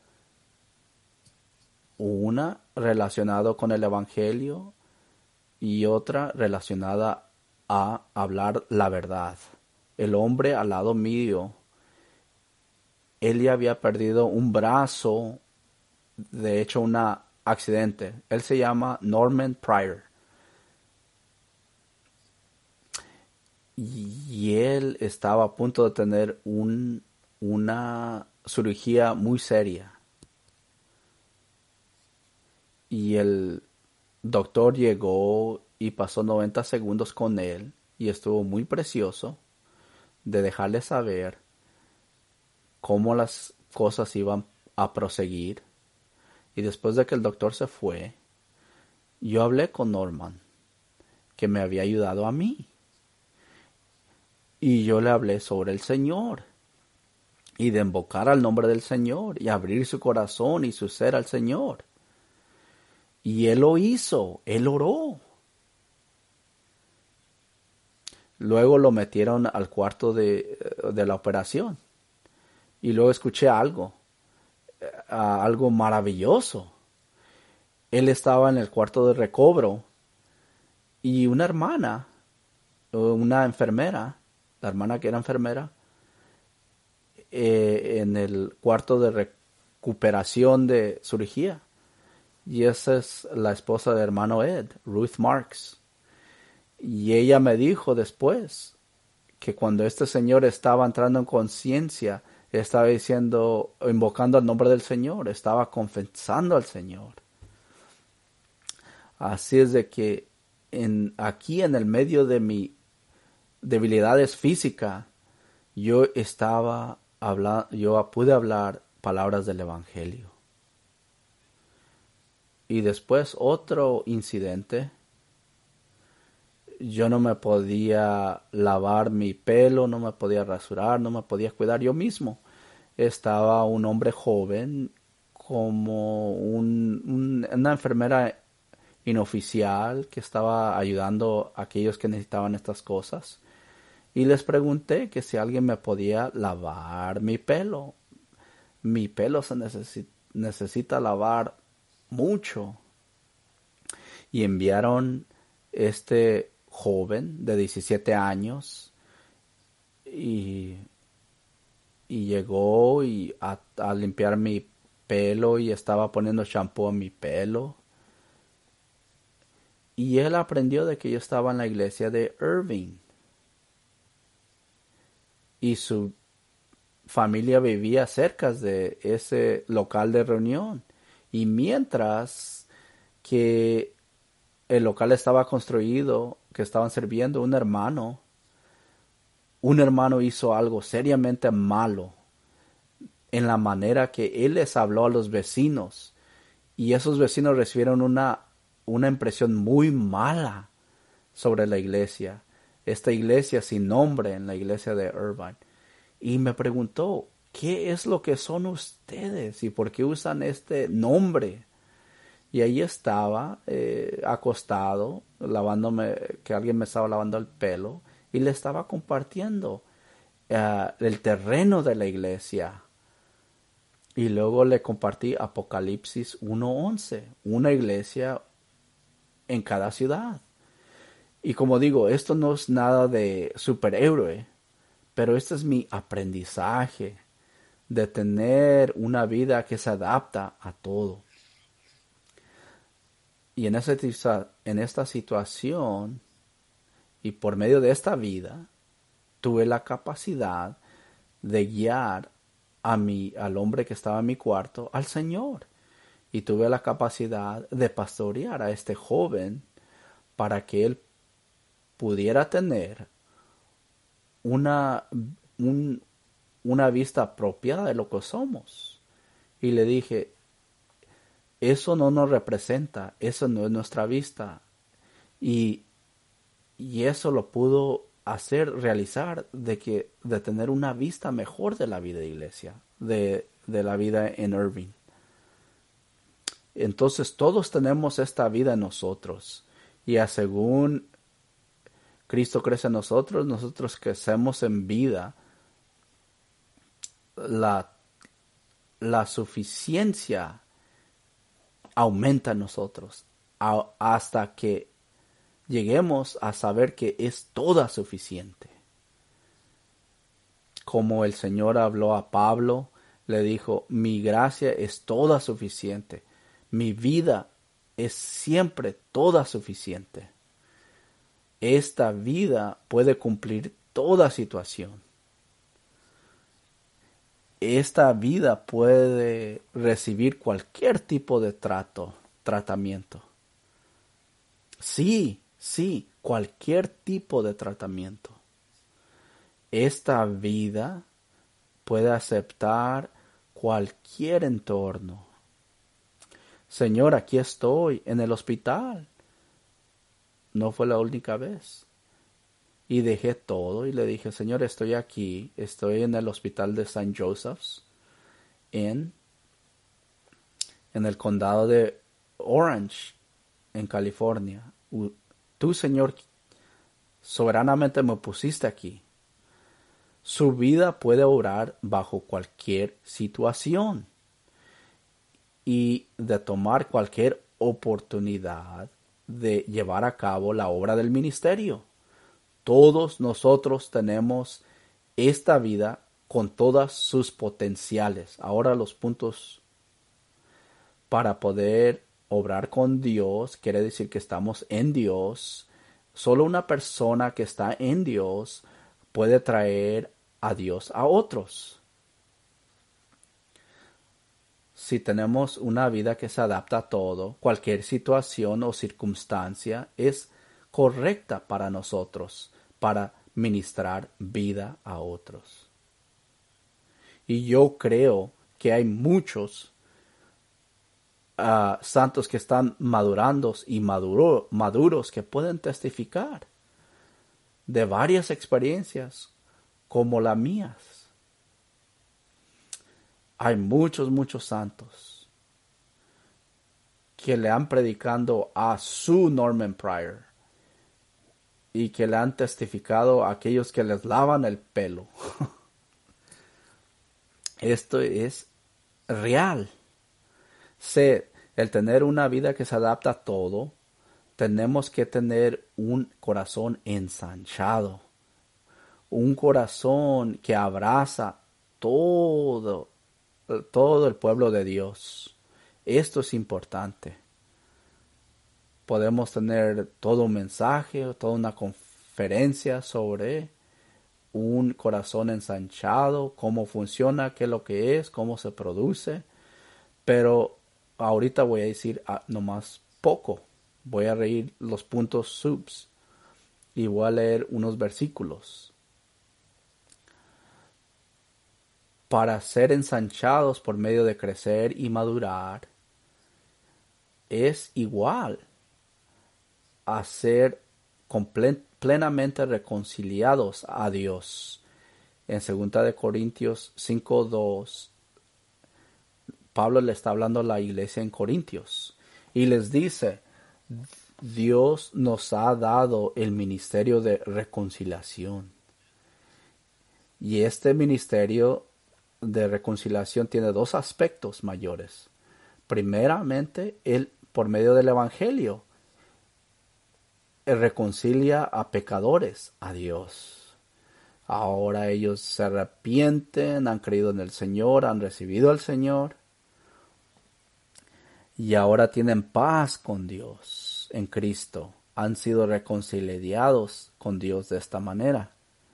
Una relacionada con el evangelio y otra relacionada a hablar la verdad. el hombre al lado mío, él ya había perdido un brazo, de hecho un accidente. Él se llama Norman Pryor. Y él estaba a punto de tener un, una cirugía muy seria. Y el doctor llegó y pasó noventa segundos con él y estuvo muy precioso de dejarle saber cómo las cosas iban a proseguir. Y después de que el doctor se fue, yo hablé con Norman, que me había ayudado a mí. Y yo le hablé sobre el Señor y de invocar al nombre del Señor y abrir su corazón y su ser al Señor. Y él lo hizo, él oró. Luego lo metieron al cuarto de, de la operación. Y luego escuché algo, algo maravilloso. Él estaba en el cuarto de recobro y una hermana, una enfermera, la hermana que era enfermera, eh, en el cuarto de recuperación de cirugía. Y esa es la esposa del hermano Ed, Ruth Marks. Y ella me dijo después que cuando este señor estaba entrando en conciencia, estaba diciendo, invocando el nombre del Señor, estaba confesando al Señor. Así es de que en, aquí en el medio de mi debilidades físicas, yo estaba hablando, yo pude hablar palabras del Evangelio. Y después otro incidente, yo no me podía lavar mi pelo, no me podía rasurar, no me podía cuidar yo mismo. Estaba un hombre joven como un, un, una enfermera inoficial que estaba ayudando a aquellos que necesitaban estas cosas. Y les pregunté que si alguien me podía lavar mi pelo. Mi pelo se necesita, necesita lavar mucho. Y enviaron este joven de diecisiete años y, y llegó y a, a limpiar mi pelo y estaba poniendo shampoo en mi pelo. Y él aprendió de que yo estaba en la iglesia de Irving. Y su familia vivía cerca de ese local de reunión. Y mientras que el local estaba construido, que estaban sirviendo, un hermano, un hermano hizo algo seriamente malo en la manera que él les habló a los vecinos. Y esos vecinos recibieron una, una impresión muy mala sobre la iglesia. Esta iglesia sin nombre en la iglesia de Irvine. Y me preguntó, ¿qué es lo que son ustedes? ¿Y por qué usan este nombre? Y ahí estaba, eh, acostado, lavándome, que alguien me estaba lavando el pelo, y le estaba compartiendo uh, el terreno de la iglesia. Y luego le compartí Apocalipsis uno once, una iglesia en cada ciudad. Y como digo, esto no es nada de superhéroe, pero este es mi aprendizaje de tener una vida que se adapta a todo. Y en, ese, en esta situación y por medio de esta vida, tuve la capacidad de guiar a mí, al hombre que estaba en mi cuarto, al Señor. Y tuve la capacidad de pastorear a este joven para que él pudiera tener una, un, una vista apropiada de lo que somos. Y le dije, eso no nos representa, eso no es nuestra vista. Y, y eso lo pudo hacer, realizar, de que de tener una vista mejor de la vida de iglesia, de, de la vida en Irving. Entonces todos tenemos esta vida en nosotros. Y a según Cristo crece en nosotros, nosotros crecemos en vida. La, la suficiencia aumenta en nosotros a, hasta que lleguemos a saber que es toda suficiente. como el Señor habló a Pablo, le dijo, mi gracia es toda suficiente, mi vida es siempre toda suficiente. Esta vida puede cumplir toda situación. Esta vida puede recibir cualquier tipo de trato, tratamiento. Sí, sí, cualquier tipo de tratamiento. Esta vida puede aceptar cualquier entorno. Señor, aquí estoy en el hospital. No fue la única vez. Y dejé todo y le dije, Señor, estoy aquí, estoy en el hospital de Saint Joseph's, en, en el condado de Orange, en California. Tú, Señor, soberanamente me pusiste aquí. Su vida puede obrar bajo cualquier situación y de tomar cualquier oportunidad de llevar a cabo la obra del ministerio. Todos nosotros tenemos esta vida con todas sus potenciales. Ahora los puntos para poder obrar con Dios quiere decir que estamos en Dios. Solo una persona que está en Dios puede traer a Dios a otros. Si tenemos una vida que se adapta a todo, cualquier situación o circunstancia es correcta para nosotros, para ministrar vida a otros. Y yo creo que hay muchos uh, santos que están madurando y maduro, maduros que pueden testificar de varias experiencias como las mías. Hay muchos, muchos santos que le han predicado a su Norman Pryor y que le han testificado a aquellos que les lavan el pelo. Esto es real. Sé, el tener una vida que se adapta a todo, tenemos que tener un corazón ensanchado, un corazón que abraza todo, todo el pueblo de Dios. Esto es importante. Podemos tener todo un mensaje, toda una conferencia sobre un corazón ensanchado, cómo funciona, qué es lo que es, cómo se produce. Pero ahorita voy a decir ah, nomás poco. Voy a leer los puntos subs y voy a leer unos versículos. Para ser ensanchados por medio de crecer y madurar es igual a ser comple- plenamente reconciliados a Dios. En segunda de Corintios cinco dos, Pablo le está hablando a la iglesia en Corintios y les dice, Dios nos ha dado el ministerio de reconciliación. Y este ministerio de reconciliación tiene dos aspectos mayores. Primeramente, él, por medio del evangelio, él reconcilia a pecadores a Dios. Ahora ellos se arrepienten, han creído en el Señor, han recibido al Señor. Y ahora tienen paz con Dios en Cristo. Han sido reconciliados con Dios de esta manera.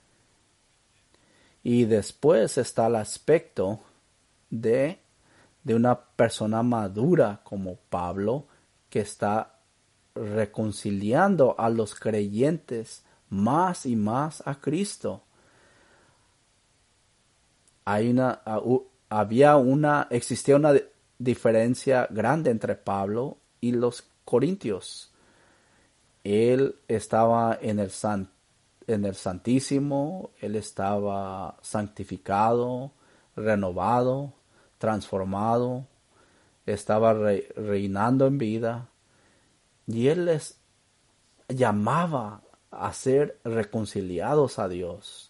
Y después está el aspecto de, de una persona madura como Pablo, que está reconciliando a los creyentes más y más a Cristo. Hay una, uh, había una, existía una diferencia grande entre Pablo y los corintios. Él estaba en el, san, en el Santísimo, él estaba santificado, renovado, transformado, estaba re, reinando en vida, y él les llamaba a ser reconciliados a Dios.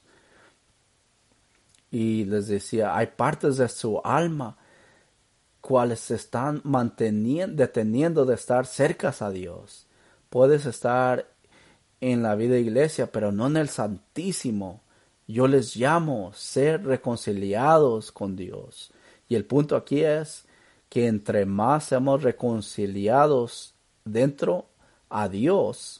Y les decía, hay partes de su alma cuales se están manteniendo, deteniendo de estar cercas a Dios. Puedes estar en la vida de iglesia, pero no en el Santísimo. Yo les llamo ser reconciliados con Dios. Y el punto aquí es que entre más seamos reconciliados dentro a Dios,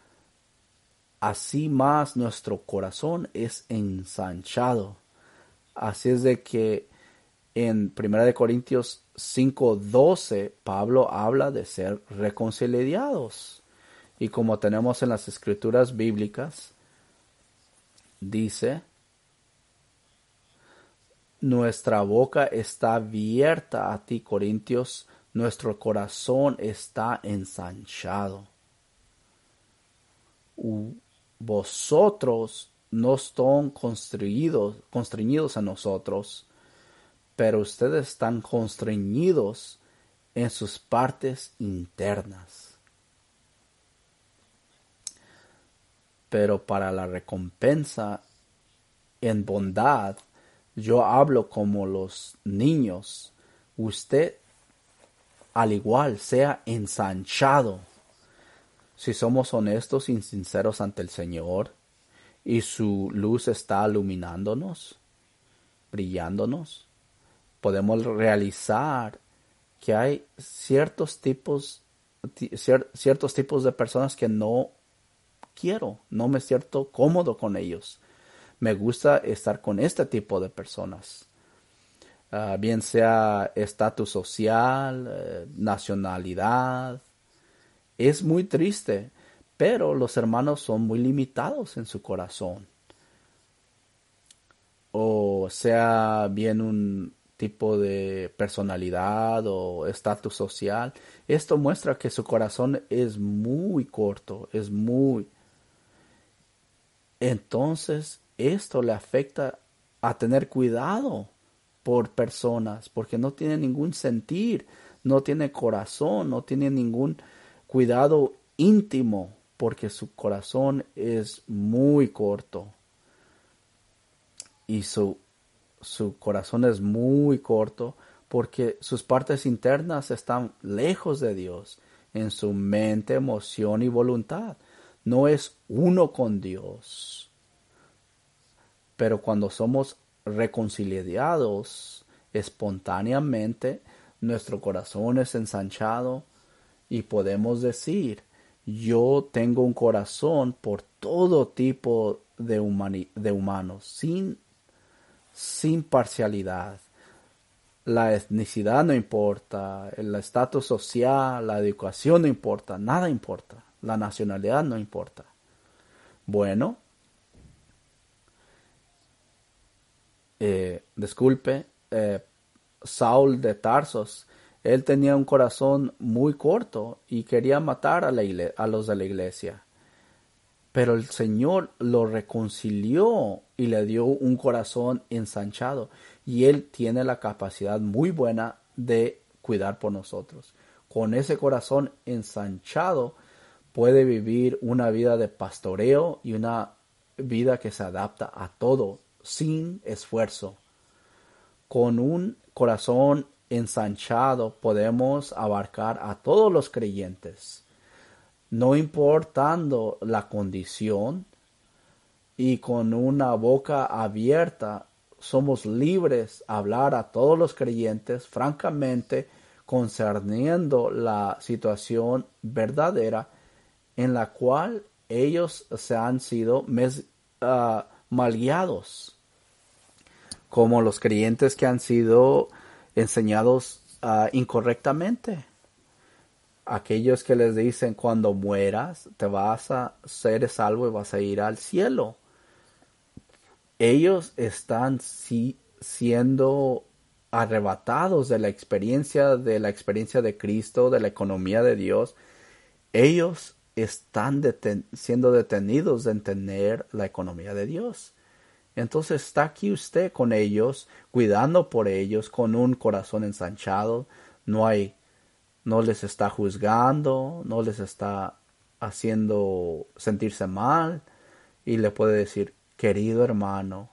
así más nuestro corazón es ensanchado. Así es de que en primera de Corintios cinco doce Pablo habla de ser reconciliados. Y como tenemos en las escrituras bíblicas, dice, nuestra boca está abierta a ti, Corintios, nuestro corazón está ensanchado. Vosotros no están constreñidos, constreñidos a nosotros, pero ustedes están constreñidos en sus partes internas. Pero para la recompensa en bondad, yo hablo como los niños. Usted, al igual, sea ensanchado. Si somos honestos y sinceros ante el Señor, y su luz está iluminándonos, brillándonos, podemos realizar que hay ciertos tipos, cier- ciertos tipos de personas que no quiero, no me siento cómodo con ellos. Me gusta estar con este tipo de personas, uh, bien sea estatus social, eh, nacionalidad. Es muy triste, pero los hermanos son muy limitados en su corazón. O sea, bien un tipo de personalidad o estatus social. Esto muestra que su corazón es muy corto, es muy... Entonces, esto le afecta a tener cuidado por personas, porque no tiene ningún sentir, no tiene corazón, no tiene ningún cuidado íntimo, porque su corazón es muy corto. Y su, su corazón es muy corto porque sus partes internas están lejos de Dios, en su mente, emoción y voluntad. No es uno con Dios. Pero cuando somos reconciliados espontáneamente, nuestro corazón es ensanchado y podemos decir, yo tengo un corazón por todo tipo de, humani- de humanos, sin, sin parcialidad. La etnicidad no importa, el estatus social, la educación no importa, nada importa, la nacionalidad no importa. Bueno, eh, disculpe, eh, Saúl de Tarsos, él tenía un corazón muy corto y quería matar a, la igle- a los de la iglesia. Pero el Señor lo reconcilió y le dio un corazón ensanchado. Y Él tiene la capacidad muy buena de cuidar por nosotros. Con ese corazón ensanchado puede vivir una vida de pastoreo y una vida que se adapta a todo sin esfuerzo. Con un corazón ensanchado podemos abarcar a todos los creyentes, no importando la condición, y con una boca abierta somos libres a hablar a todos los creyentes francamente concerniendo la situación verdadera en la cual ellos se han sido mes, uh, mal guiados, como los creyentes que han sido enseñados uh, incorrectamente. Aquellos que les dicen cuando mueras te vas a ser salvo y vas a ir al cielo. Ellos están si, siendo arrebatados de la experiencia, de la experiencia de Cristo, de la economía de Dios. Ellos están deten- siendo detenidos de entender la economía de Dios. Entonces está aquí usted con ellos, cuidando por ellos, con un corazón ensanchado. No hay, no les está juzgando, no les está haciendo sentirse mal. Y le puede decir, querido hermano,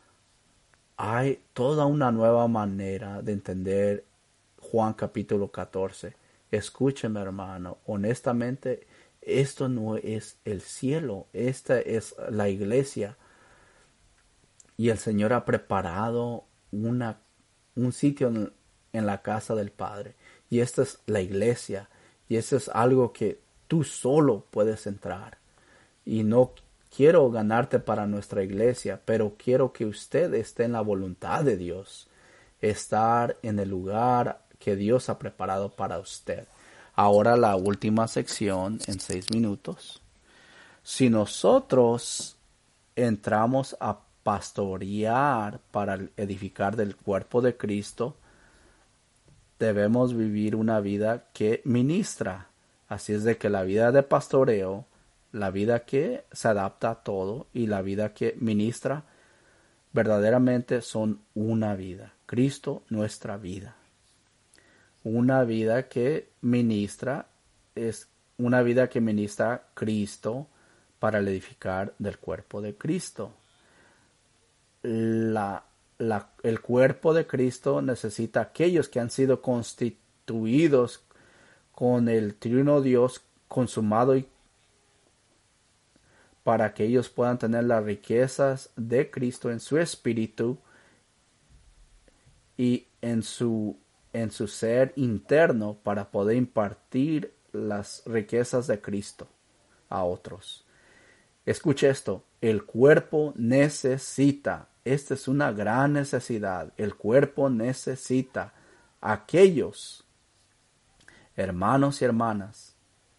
hay toda una nueva manera de entender Juan capítulo catorce. Escúcheme, hermano, honestamente, esto no es el cielo, esta es la iglesia. Y el Señor ha preparado una, un sitio en, en la casa del Padre. Y esta es la iglesia. Y eso es algo que tú solo puedes entrar. Y no quiero ganarte para nuestra iglesia, pero quiero que usted esté en la voluntad de Dios. Estar en el lugar que Dios ha preparado para usted. Ahora la última sección en seis minutos. Si nosotros entramos a pastorear para edificar del cuerpo de Cristo, debemos vivir una vida que ministra. Así es de que la vida de pastoreo, la vida que se adapta a todo y la vida que ministra, verdaderamente son una vida. Cristo, nuestra vida. Una vida que ministra es una vida que ministra Cristo para el edificar del cuerpo de Cristo. La, la, el cuerpo de Cristo necesita aquellos que han sido constituidos con el trino Dios consumado y para que ellos puedan tener las riquezas de Cristo en su espíritu y en su, en su ser interno para poder impartir las riquezas de Cristo a otros. Escuche esto, el cuerpo necesita, esta es una gran necesidad, el cuerpo necesita a aquellos hermanos y hermanas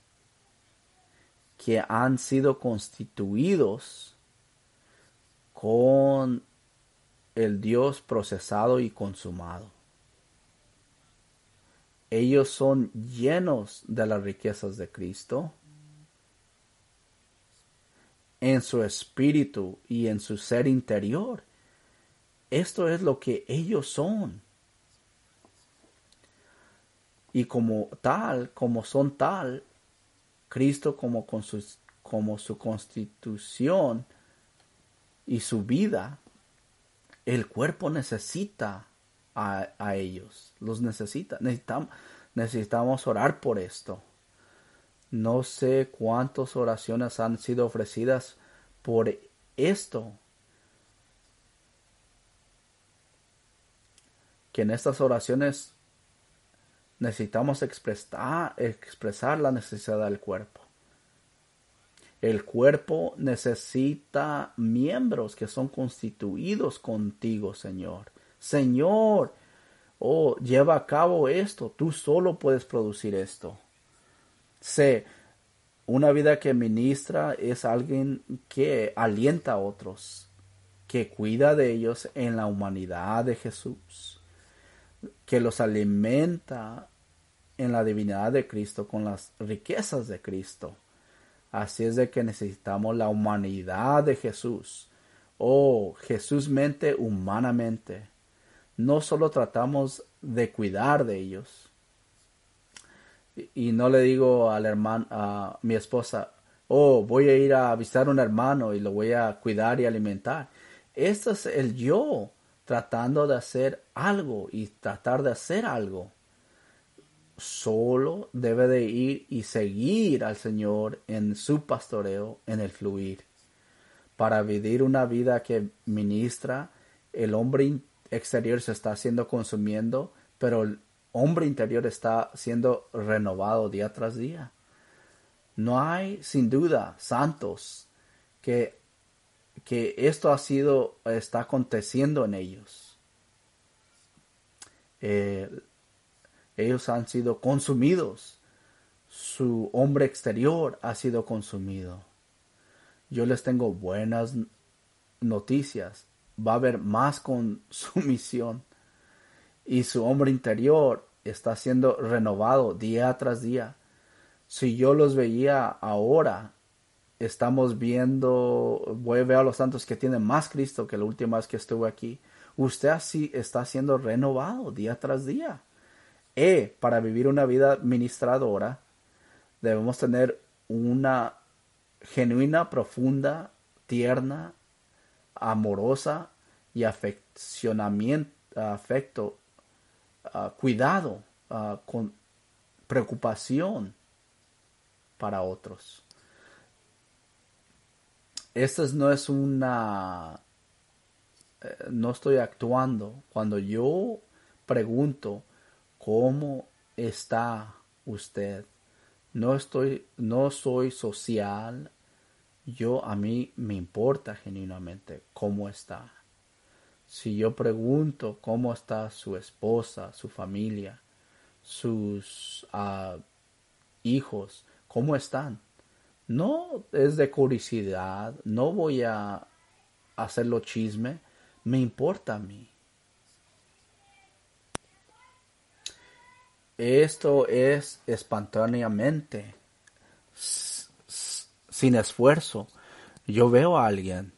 que han sido constituidos con el Dios procesado y consumado. Ellos son llenos de las riquezas de Cristo en su espíritu y en su ser interior. Esto es lo que ellos son. Y como tal, como son tal, Cristo como, con sus, como su constitución y su vida, el cuerpo necesita a, a ellos, los necesita. Necesitamos, necesitamos orar por esto. No sé cuántas oraciones han sido ofrecidas por esto. Que en estas oraciones necesitamos expresar, expresar la necesidad del cuerpo. El cuerpo necesita miembros que son constituidos contigo, Señor. Señor, oh, lleva a cabo esto. Tú solo puedes producir esto. Sé, una vida que ministra es alguien que alienta a otros, que cuida de ellos en la humanidad de Jesús, que los alimenta en la divinidad de Cristo con las riquezas de Cristo. Así es de que necesitamos la humanidad de Jesús. Oh, Jesús mente humanamente. No solo tratamos de cuidar de ellos. Y no le digo al hermano, a mi esposa, oh, voy a ir a visitar a un hermano y lo voy a cuidar y alimentar. Este es el yo tratando de hacer algo y tratar de hacer algo. Solo debe de ir y seguir al Señor en su pastoreo, en el fluir. Para vivir una vida que ministra, el hombre exterior se está siendo consumiendo, pero el hombre interior está siendo renovado día tras día. No hay, sin duda, santos que, que esto ha sido, está aconteciendo en ellos. Eh, Ellos han sido consumidos. Su hombre exterior ha sido consumido. Yo les tengo buenas noticias. Va a haber más consumición. Y su hombre interior está siendo renovado día tras día. Si yo los veía ahora, estamos viendo, voy a ver a los santos que tienen más Cristo que la última vez que estuve aquí. Usted así está siendo renovado día tras día. E, para vivir una vida ministradora, debemos tener una genuina, profunda, tierna, amorosa y afeccionamiento, afecto, uh, cuidado, uh, con preocupación para otros. Esta no es una eh, no estoy actuando. Cuando yo pregunto cómo está usted, no estoy, no soy social. Yo a mí me importa genuinamente cómo está. Si yo pregunto cómo está su esposa, su familia, sus uh, hijos, cómo están, no es de curiosidad, no voy a hacerlo chisme, me importa a mí. Esto es espontáneamente, sin esfuerzo. Yo veo a alguien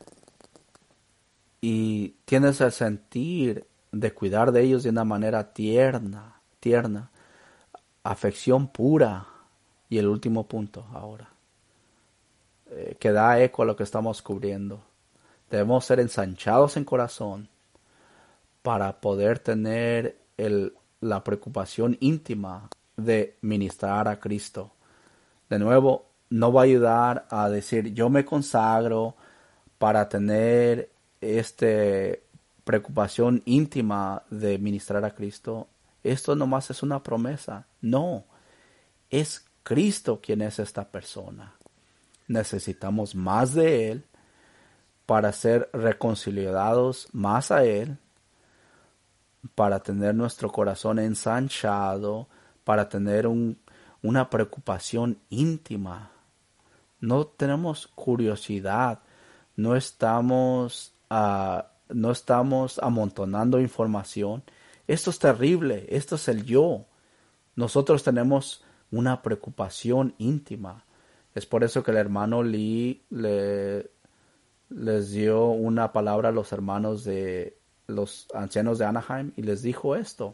y tienes el sentir de cuidar de ellos de una manera tierna, tierna, afección pura. Y el último punto ahora, eh, que da eco a lo que estamos cubriendo. Debemos ser ensanchados en corazón para poder tener el, la preocupación íntima de ministrar a Cristo. De nuevo, no va a ayudar a decir yo me consagro para tener esta preocupación íntima de ministrar a Cristo. Esto nomás es una promesa. No, es Cristo quien es esta persona. Necesitamos más de Él para ser reconciliados más a Él, para tener nuestro corazón ensanchado, para tener un, una preocupación íntima. No tenemos curiosidad, no estamos, uh, no estamos amontonando información. Esto es terrible, esto es el yo. Nosotros tenemos una preocupación íntima. Es por eso que el hermano Lee le, les dio una palabra a los hermanos de los ancianos de Anaheim y les dijo esto: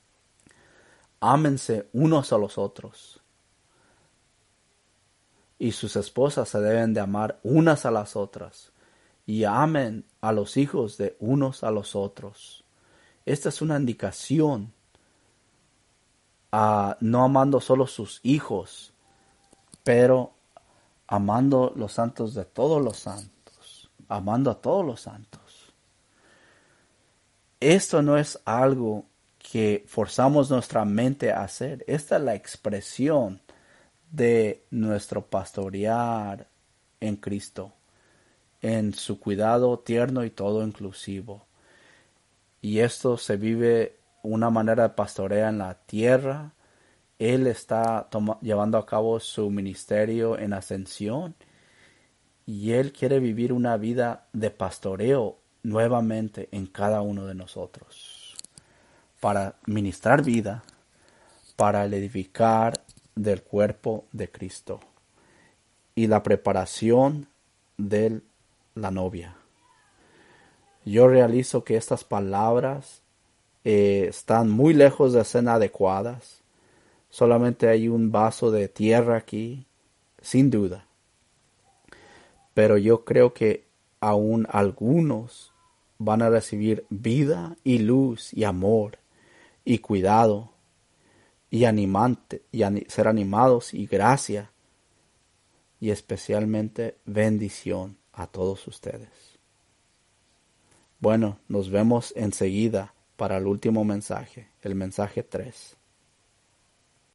ámense unos a los otros. Y sus esposas se deben de amar unas a las otras. Y amen a los hijos de unos a los otros. Esta es una indicación a no amando solo sus hijos, pero amando los santos de todos los santos, amando a todos los santos. Esto no es algo que forzamos nuestra mente a hacer. Esta es la expresión de nuestro pastorear en Cristo, en su cuidado tierno y todo inclusivo. Y esto se vive una manera de pastorear en la tierra. Él está toma, llevando a cabo su ministerio en ascensión y Él quiere vivir una vida de pastoreo nuevamente en cada uno de nosotros para ministrar vida, para el edificar del cuerpo de Cristo y la preparación de la novia. Yo realizo que estas palabras eh, están muy lejos de ser adecuadas. Solamente hay un vaso de tierra aquí, sin duda. Pero yo creo que aún algunos van a recibir vida y luz y amor y cuidado y animante y ser animados y gracia y especialmente bendición a todos ustedes. Bueno, nos vemos enseguida para el último mensaje, el mensaje tres.